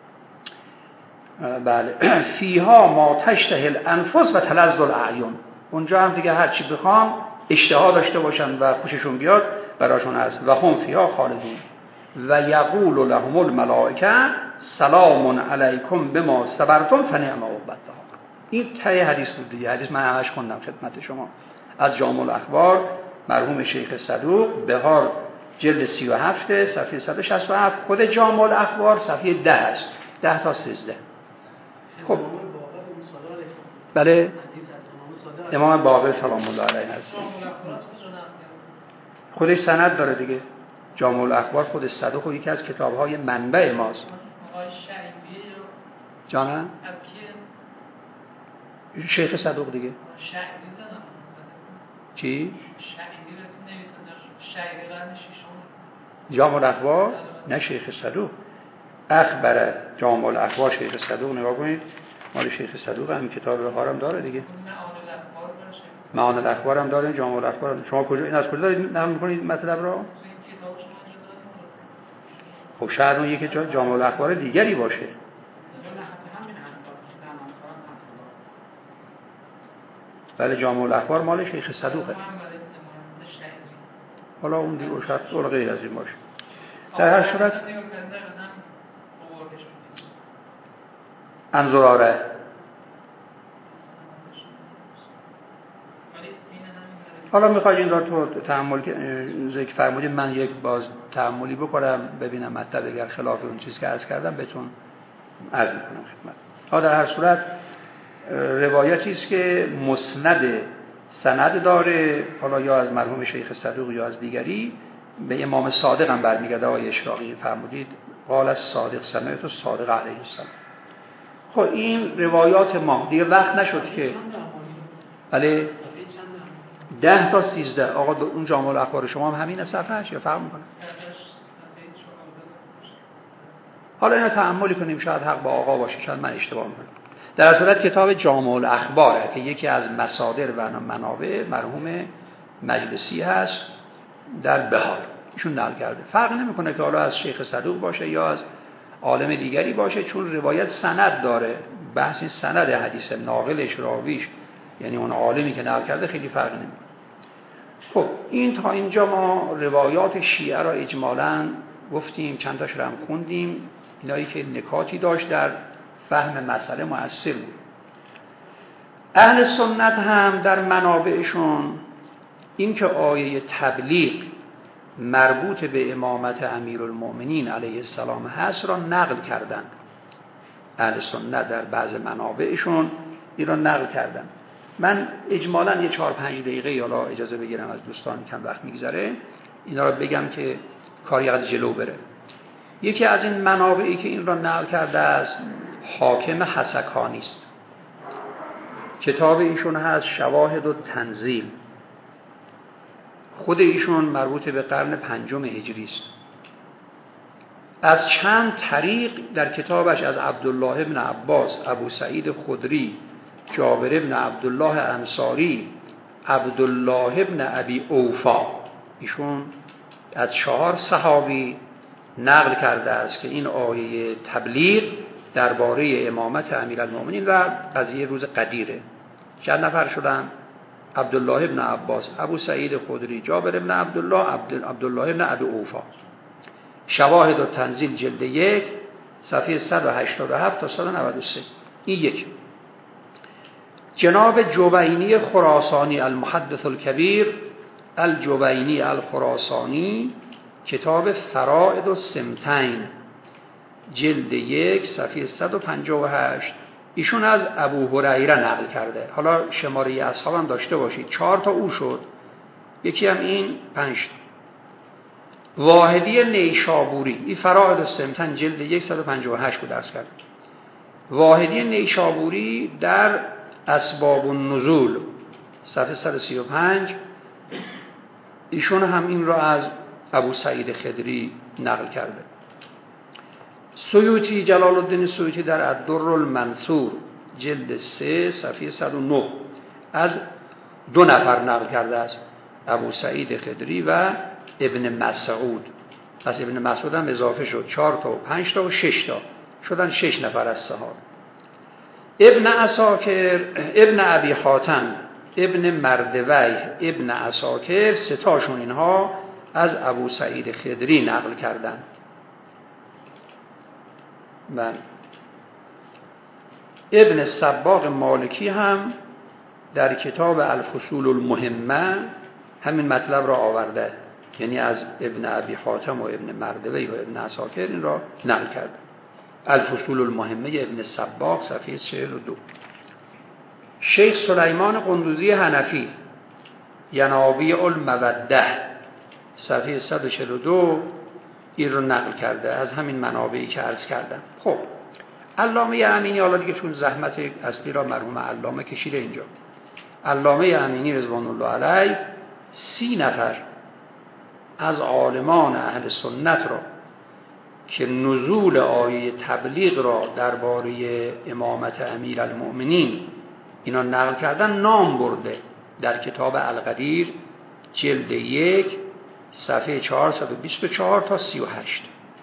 بله. فیها ما تشتهی الانفس و تلذ الاعین. اونجا هم دیگه هر چی بخوام اشتها داشته باشن و خوششون بیاد براشون هست. و هم فیها خالدون و یقول لهم الملائکه سلام علیکم بما صبرتم فنعم عقبی. این ته حدیث بود دیگه. حدیث من همش خوندم خدمت شما از جامع الاخبار مرحوم شیخ صدوق، بهار جلد سی و هفت صفحه صد و شصت و هفت. خود جامع الاخبار صفحه ده است، ده تا سیزده. خب بله، امام باقر سلام الله علیه هست. خودش سند داره دیگه. جامع الاخبار خود صدوق یکی از کتاب‌های منبع ماست. جانم شیخ صدوق دیگه. چی؟ جامع الاخبار نه شیخ صدوق. اخبر جامع الاخبار شیخ صدوق. نگاه کنید مال شیخ صدوق هم کتاب بهار هم داره دیگه. معان الاخبار هم داره، جامع الاخبار. شما کجا این از کجا دارید نقل می‌کنید مطلب رو؟ خب شاید اون یکی جامع الاخبار دیگری باشه. بله جامع الاخبار مال شیخ صدوقه. حالا اون دیگه شاید اول غیر از این باشه. در هر صورت انظراره حالا میخواید این را تو تأمل ذکر فرمودید، من یک باز تأملی بکنم ببینم مطلب اگر خلاف اون چیز که عرض کردم بهتون عرض میکنم خدمت. حالا در هر صورت روایتی است که مسند سند داره، حالا یا از مرحوم شیخ صدوق یا از دیگری، به امام صادق هم برمیگرده. آقای اشراقی فرمودید قال الصادق سمعت الصادق علیه السلام. خب این روایات ما دیگه وقت نشد که بله ده تا سیزده. آقا اون جامع الاخبار شما هم همین صفحهش یا فرق میکنه؟ حالا اینا تأملی کنیم، شاید حق با آقا باشه، شاید من اشتباه میکنم. در صورت کتاب جامع الاخباره که یکی از مصادر و منابع مرحوم مجلسی هست در بهار، ایشون نقل کرده. فرق نمیکنه که حالا از شیخ صدوق باشه یا از عالم دیگری باشه، چون روایت سند داره. بحث این سند حدیث، ناقلش، راویش، یعنی اون عالمی که نقل کرده خیلی فرق نمیکنه. خب این تا اینجا ما روایات شیعه را اجمالاً گفتیم، چند تاش رو هم خوندیم، اینایی که نکاتی داشت در فهم مسئله مؤثر بود. اهل سنت هم در منابعشون این که آیه تبلیغ مربوط به امامت امیرالمؤمنین علیه السلام هست را نقل کردن. اهل سنت در بعض منابعشون این را نقل کردن. من اجمالاً یه چهار پنج دقیقه حالا اجازه بگیرم از دوستان، کم وقت میگذره، اینا را بگم که کاری از جلو بره. یکی از این منابعی که این را نقل کرده است حاکم حسکانی است. کتاب ایشون هست شواهد و تنزیل. خود ایشون مربوط به قرن پنجم هجری است. از چند طریق در کتابش از عبدالله ابن عباس، ابو سعید خدری، جابر ابن عبدالله انصاری، عبدالله ابن ابی اوفا، ایشون از چهار صحابی نقل کرده است که این آیه تبلیغ درباره امامت امیرالمؤمنین و قضیه روز قدیره. چند نفر شدن؟ عبدالله ابن عباس، ابو سعید خدری، جابر ابن عبدالله، عبد عبدالله ابن ابی اوفا. شواهد و تنزیل جلد یک صفحه صد و هشتاد و هفت تا صد و نود و سه. این یک. جناب جوینی خراسانی المحدث الکبیر، الجوینی الخراسانی، کتاب فرائض السمتین جلد یک صفحه صد و پنجاه و هشت، ایشون از ابو هریره نقل کرده. حالا شماره اصحاب هم داشته باشید، چهار تا او شد، یکی هم این، پنج. واحدی نیشابوری، این فرائض السمتین جلد یک صد و پنجاه و هشت بود درس کرد. واحدی نیشابوری در اسباب النزول صفحه صد و سی و پنج، ایشون هم این را از ابو سعید خدری نقل کرده. سیوطی، جلال الدین سیوطی در الدر المنثور جلد سه صفحه صد و نه از دو نفر نقل کرده است، ابو سعید خدری و ابن مسعود. پس ابن مسعود هم اضافه شد، چهار تا و پنج تا و شش تا شدن، شش نفر از صحابه. ابن عساکر، ابن ابی حاتم، ابن مردوی، ابن عساکر، ستاشون اینها از ابو سعید خدری نقل کردن. من ابن صباغ مالکی هم در کتاب الفصول المهمه همین مطلب را آورده، یعنی از ابن ابی حاتم و ابن مردوی و ابن عساکر این را نقل کرده. الفصول المهمه ابن صباغ صفحه چهل و دو. شیخ سلیمان قندوزی حنفی، ینابیع الموده صفحه صد و چهل و دو این رو نقل کرده از همین منابعی که عرض کردم. خب علامه امینی، حالا دیگه چون زحمت اصلی را مرحوم علامه کشیده اینجا، علامه امینی رضوان الله علیه سی نفر از عالمان اهل سنت را که نزول آیه تبلیغ را درباره امامت امیرالمؤمنین اینا نقل کردن نام برده در کتاب القدیر جلد یک صفحه چهارصد و بیست و چهار تا سی و هشت.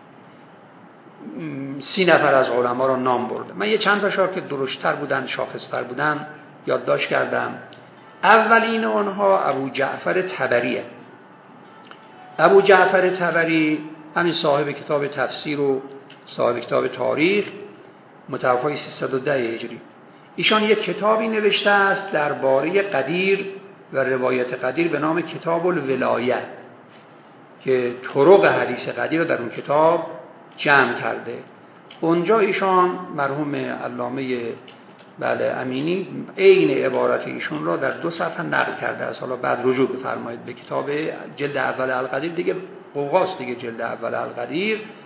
سی نفر از علما را نام برده. من یه چند تاشا که درشتر بودن، شاخصتر بودن یادداشت کردم. اولین آنها ابو جعفر طبریه. ابو جعفر طبری همین صاحب کتاب تفسیر و صاحب کتاب تاریخ، متوفی سیصد و ده هجری. ایشان یک کتابی نوشته است درباره قدیر و روایت قدیر به نام کتاب الولایه که طرق حدیث قدیر رو در اون کتاب جمع کرده. اونجا ایشان مرحوم علامه بله امینی عین عبارت ایشون را در دو صفحه نقل کرده است. حالا بعد رجوع بفرمایید به کتاب جلد اول القدیر، دیگه قوقاست دیگه، جلد اول القدیر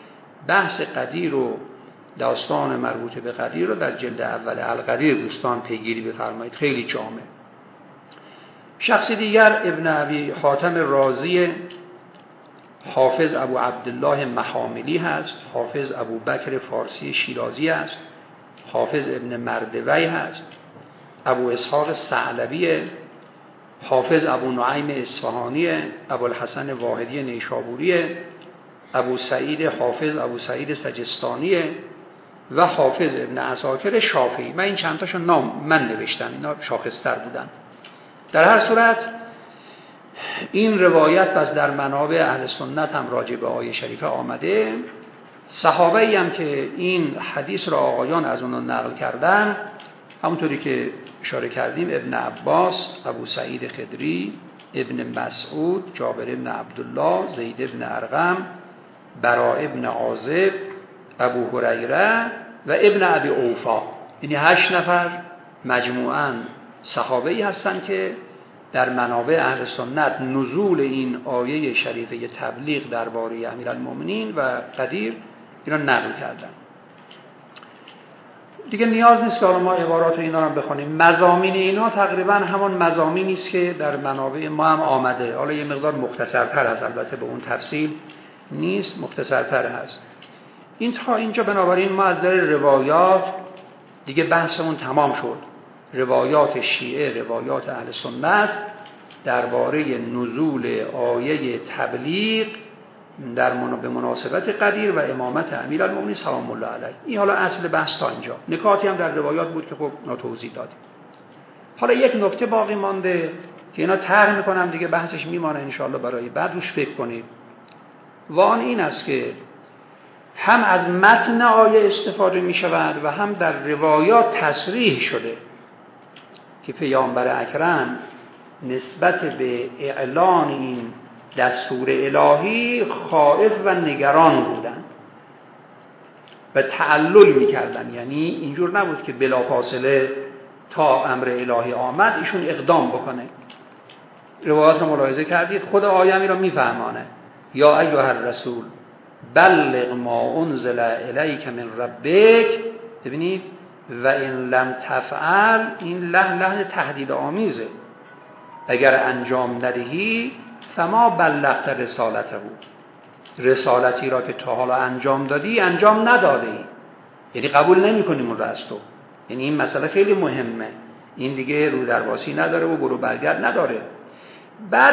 بحث قدیر و داستان مربوط به قدیر رو در جلد اول القدیر دوستان پیگیری بفرمایید، خیلی جامع. شخص دیگر ابن ابی حاتم رازی، حافظ ابو عبدالله محاملی هست، حافظ ابو بکر فارسی شیرازی هست، حافظ ابن مردوی هست، ابو اسحاق ثعلبی، حافظ ابو نعیم اصفهانی، ابو الحسن واحدی نیشابوری، ابو سعید حافظ ابو سعید سجستانی و حافظ ابن عساکر شافعی. من این چند تاشو نام من نوشتم، اینا شاخص‌تر بودن. در هر صورت این روایت پس در منابع اهل سنت هم راجع به آیه شریفه آمده. صحابه‌ای هم که این حدیث را آقایان از اونها نقل کردن، همونطوری که اشاره کردیم، ابن عباس، ابو سعید خدری، ابن مسعود، جابر ابن عبدالله، زید ابن ارقم، براء ابن عازب، ابو هریره و ابن ابی اوفا. یعنی هشت نفر مجموعاً صحابه‌ای هستند که در منابع اهل سنت نزول این آیه شریفه تبلیغ درباره امیرالمومنین و قدیر اینا نقل کردن. دیگه نیاز نیست که ما عبارات اینا رو بخونیم. مضامین اینا تقریبا همون مضامینی است که در منابع ما هم آمده. حالا یه مقدار مختصرتر هست، البته به اون تفصیل نیست، مختصرتر هست. این تا اینجا بنابراین ما از در روایات دیگه بحثمون تمام شد. روایات شیعه، روایات اهل سنت درباره نزول آیه تبلیغ در به مناسبت قدیر و امامت امیرالمومنین سلام الله علیه. این حالا اصل بحث تا اینجا. نکاتی هم در روایات بود که خب اینا توضیح دادیم. حالا یک نکته باقی مانده که اینا طرح میکنم دیگه، بحثش میمانه ان شاءالله برای بعد، روش فکر کنید. و آن این است که هم از متن آیه استفاده می شود و هم در روایات تصریح شده که پیامبر اکرم نسبت به اعلان این دستور الهی خائف و نگران بودن و تعلل میکردن. یعنی اینجور نبود که بلافاصله تا امر الهی آمد ایشون اقدام بکنه. روایات رو ملاحظه کردید، خود آیه را میفهمانه. یا ایها الرسول بلغ ما انزل الیک من ربک. ببینید و این لم تفعل، این لحن لحن تهدید آمیزه. اگر انجام ندهی فما بلغت رسالته بود، رسالتی را که تا حالا انجام دادی انجام نداده ای، یعنی قبول نمی کنیم اون را از تو. یعنی این مسئله خیلی مهمه، این دیگه رو درواسی نداره و برو برگرد نداره. بعد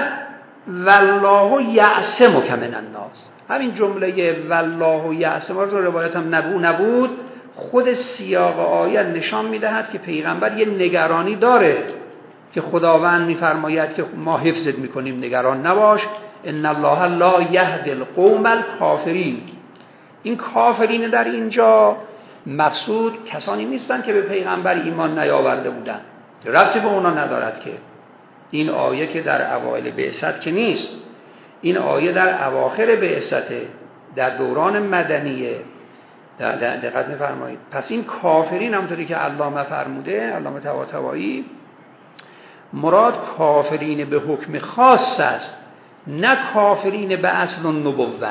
والله یعصمک من الناس، همین جمله والله یعصمک رو روایت هم نبود نبود خود سیاق آیه نشان میدهد که پیغمبر یه نگرانی داره که خداوند میفرماید که ما حفظت میکنیم، نگران نباش. ان الله لا یهدی القوم الکافرین. این کافرین در اینجا مقصود کسانی نیستن که به پیغمبر ایمان نیاورده بودن، ربطی به اونا ندارد. که این آیه که در اوایل بعثت که نیست، این آیه در اواخر بعثته، در دوران مدنیه. دقت می‌فرمایید. پس این کافرین همونطوری که علامه فرموده، علامه طباطبایی، مراد کافرین به حکم خاص است، نه کافرین به اصل النبوت.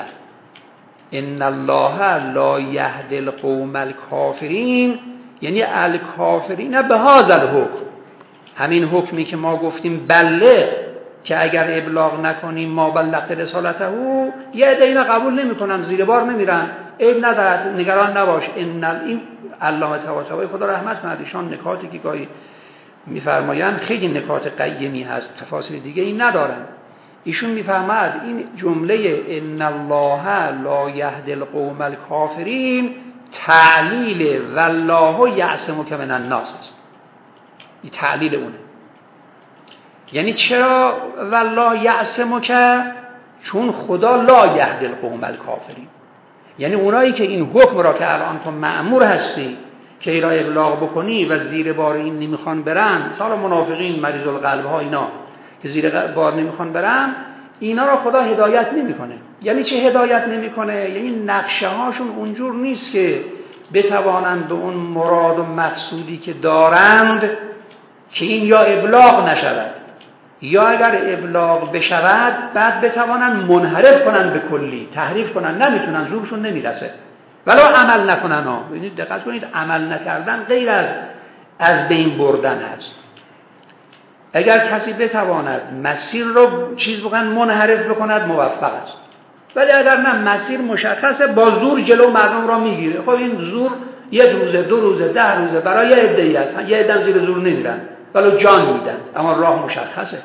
ان الله لا یهدی القوم الکافرین، یعنی الکافرین به هذا الحکم. همین حکمی که ما گفتیم بله، که اگر ابلاغ نکنیم ما بلغت رسالته، یه عده اینا قبول نمی‌کنن، زیر بار نمیرن، عیب ندارد، نگران نباش. ان این علامه طباطبایی خدا رحمت کنه، ایشان نکاتی که گاهی میفرمایند خیلی نکات قیمی هست، تفاصیل دیگه این ندارن. ایشون میفرماد این جمله ان الله لا یهدی القوم الکافرین تعلیل والله یعصمک من الناس است. این تعلیل اونه. یعنی چرا والله یعصمک؟ چون خدا لا یهدی القوم الکافرین، یعنی اونایی که این حکم را که الان تو مأمور هستی که اینا ابلاغ بکنی و زیر بار این نمیخوان برن، مثلا منافقین، مریض القلب ها، اینا که زیر بار نمیخوان برن، اینا را خدا هدایت نمیکنه. یعنی چه هدایت نمیکنه؟ یعنی نقشه هاشون اونجور نیست که بتوانند به اون مراد و مقصودی که دارند که این یا ابلاغ نشود، یا اگر ابلاغ بشود بعد بتوانند منحرف کنند به کلی، تحریف کنند، نمیتونن، زورشون نمیرسه. ولو عمل نکنن ها. ببینید دقت کنید، عمل نکردن غیر از از بین بردن هست. اگر کسی بتواند مسیر رو چیز بکند، منحرف بکند، موفق است. ولی اگر نه، مسیر مشخصه، با زور جلو مردم را میگیره. خب این زور یک روزه، دو روزه، ده روزه برای یه عده‌ای است. یه عده زیر زور نمیرن، ولی جان میدن، اما راه مشخصه.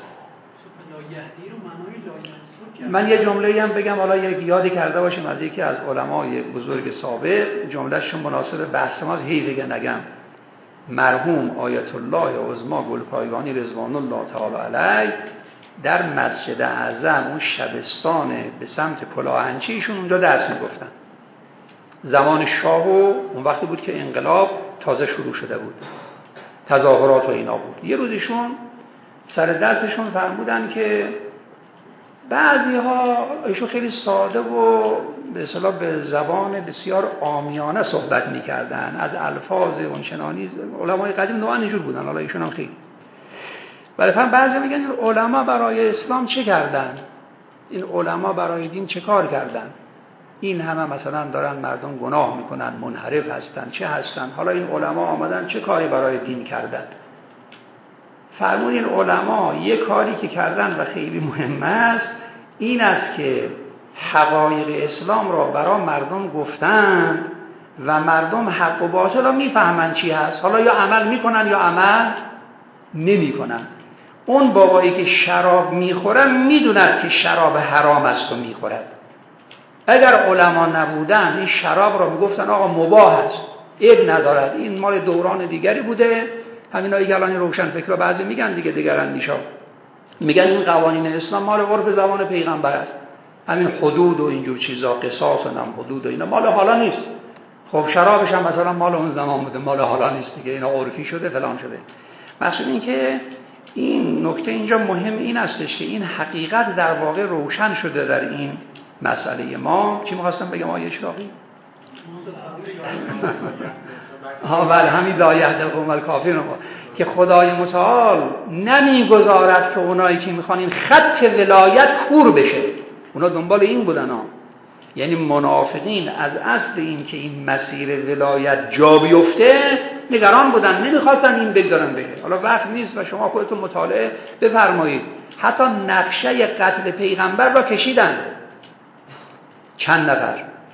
من یه جمله‌ای هم بگم، حالا یک یادی کرده باشیم از یکی از علمای بزرگ سابق، جمله‌شون مناسب بحث ما، هی دیگه نگم. مرحوم آیت الله عظما گلپایگانی رضوان الله تعالی علیه در مسجد اعظم اون شبستان به سمت پلاهنچی ایشون اونجا درس میگفتن. زمان شاه و اون وقتی بود که انقلاب تازه شروع شده بود، تظاهرات و اینا بود. یه روز ایشون سر درسشون فرمودن که بعضی ها، ایشون خیلی ساده و به اصطلاح به زبان بسیار عامیانه صحبت میکردن، از الفاظ اونچنانی علمای قدیم نوعا اینجور بودن، حالا ایشون هم خیلی. ولی فهم بعضی میگن علما برای اسلام چه کردن؟ این علما برای دین چه کار کردن؟ این همه مثلا دارن مردم گناه میکنن، منحرف هستن، چه هستن؟ حالا این علما آمدن چه کاری برای دین کردن؟ فرمود این علما یه کاری که کردن و خیلی مهم است این است که حقایق اسلام را برای مردم گفتن و مردم حق و باطل را میفهمن چی هست. حالا یا عمل میکنن یا عمل نمیکنن. اون بابایی که شراب میخورن میدوند که شراب حرام است و میخورد. اگر علما نبودن این شراب را میگفتن آقا مباح است، عیب ندارد، این مال دوران دیگری بوده. همینایی که الان روشن فکر بعضی میگن دیگه، دیگر اندیشا میگن این قوانین اسلام مال عرف زمان پیغمبر است، همین حدود و اینجور چیزا، قصاص و نم حدود و اینا مال حالا نیست. خب شرابش هم مثلا مال اون زمان بوده، مال حالا نیست دیگه، اینا عرفی شده فلان شده. مقصود این که این نکته اینجا مهم این استش که این حقیقت در واقع روشن شده در این مسئله ما. چی می‌خواستم بگم آیه اشراقی؟ ها بله، همین لایحد القوم الکافرین رو که خدای متعال نمیگذارد که اونایی که میخوان این خط ولایت کور بشه. اونا دنبال این بودن ها، یعنی منافقین از اصل این که این مسیر ولایت جا بیفته نگران بودن، نمیخواستن این بگذارن بشه. حالا وقت نیست و شما خودتون مطالعه بفرمایید. حتی نقشه قتل پیغمبر را کشیدن چند نفر.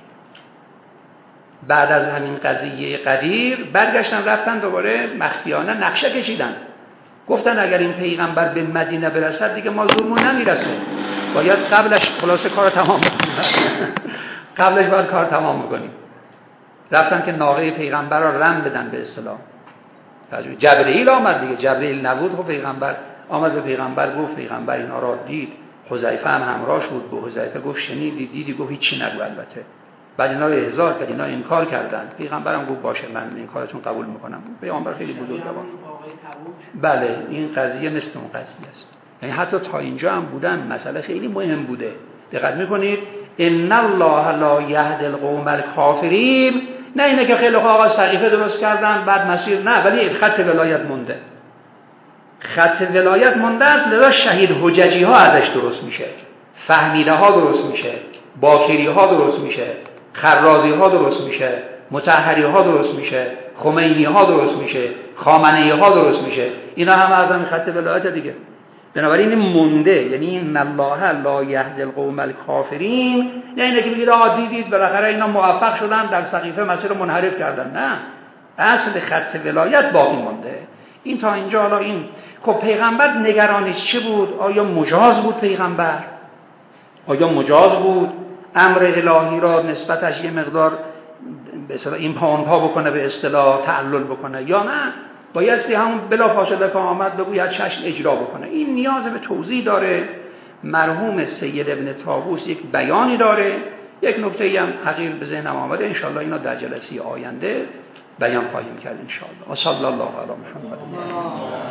بعد از همین قضیه قدیر برگشتن رفتن دوباره مخفیانه نقشه کشیدن، گفتن اگر این پیغمبر به مدینه برسد دیگه ما زورمون نمیرسه، باید قبلش خلاصه کار تمام بکنیم قبلش باید کار تمام بکنیم. رفتن که ناقه پیغمبر را رم بدن به اصطلاح. جبرئیل آمد دیگه، جبرئیل نبود خب پیغمبر آمد به پیغمبر گفت، پیغمبر اینا را دید، حذیفه هم همراهش بود، به حذیفه گفت شنیدی دیدی؟ گفت هیچی نگو. البته بعد اینا رو احضار کرد، اینا انکار کردن. پیغمبرم گفت باشه من این کارتون قبول میکنم. پیغمبر خیلی بزرگوار. بله این قضیه مثل اون قضیه است. یعنی حتی تا اینجا هم بودن مسئله خیلی مهم بوده. دقت میکنید ان الله لا یهدی القوم الکافرین، نه اینه که خیلی آقا سقیفه درست کردن بعد مسیر، نه، ولی خط ولایت مونده. خط ولایت مونده است، لذا شهید حججی ها ازش درست میشه، فهمیده ها درست میشه، باکری ها درست میشه، خرازی ها درست میشه، مطهری ها درست میشه، خمینی ها درست میشه، خامنه‌ای ها درست میشه. اینا هم از همین خط ولایت دیگه. بنابراین این مونده، یعنی این الله لا یهدی القوم الکافرین، یعنی اینکه میگید آقا دیدید بالاخره اینا موفق شدن در سقیفه مسیر رو منحرف کردن. نه، اصل خط ولایت باقی مونده. این تا اینجا. حالا این خب پیغمبر نگرانش چه بود؟ آیا مجاز بود پیغمبر؟ آیا مجاز بود امر الهی را نسبتش یه مقدار به اصطلاح این پا اون پا بکنه، به اصطلاح تعلل بکنه، یا نه بایستی همون بلا فاصله که آمد بگوید چشم اجرا بکنه؟ این نیاز به توضیح داره. مرحوم سید ابن طاووس یک بیانی داره. یک نکته هم حقیر به ذهنم آمده، انشاءالله اینا در جلسه آینده بیان خواهیم کرد انشاءالله. و صلی الله علی محمد.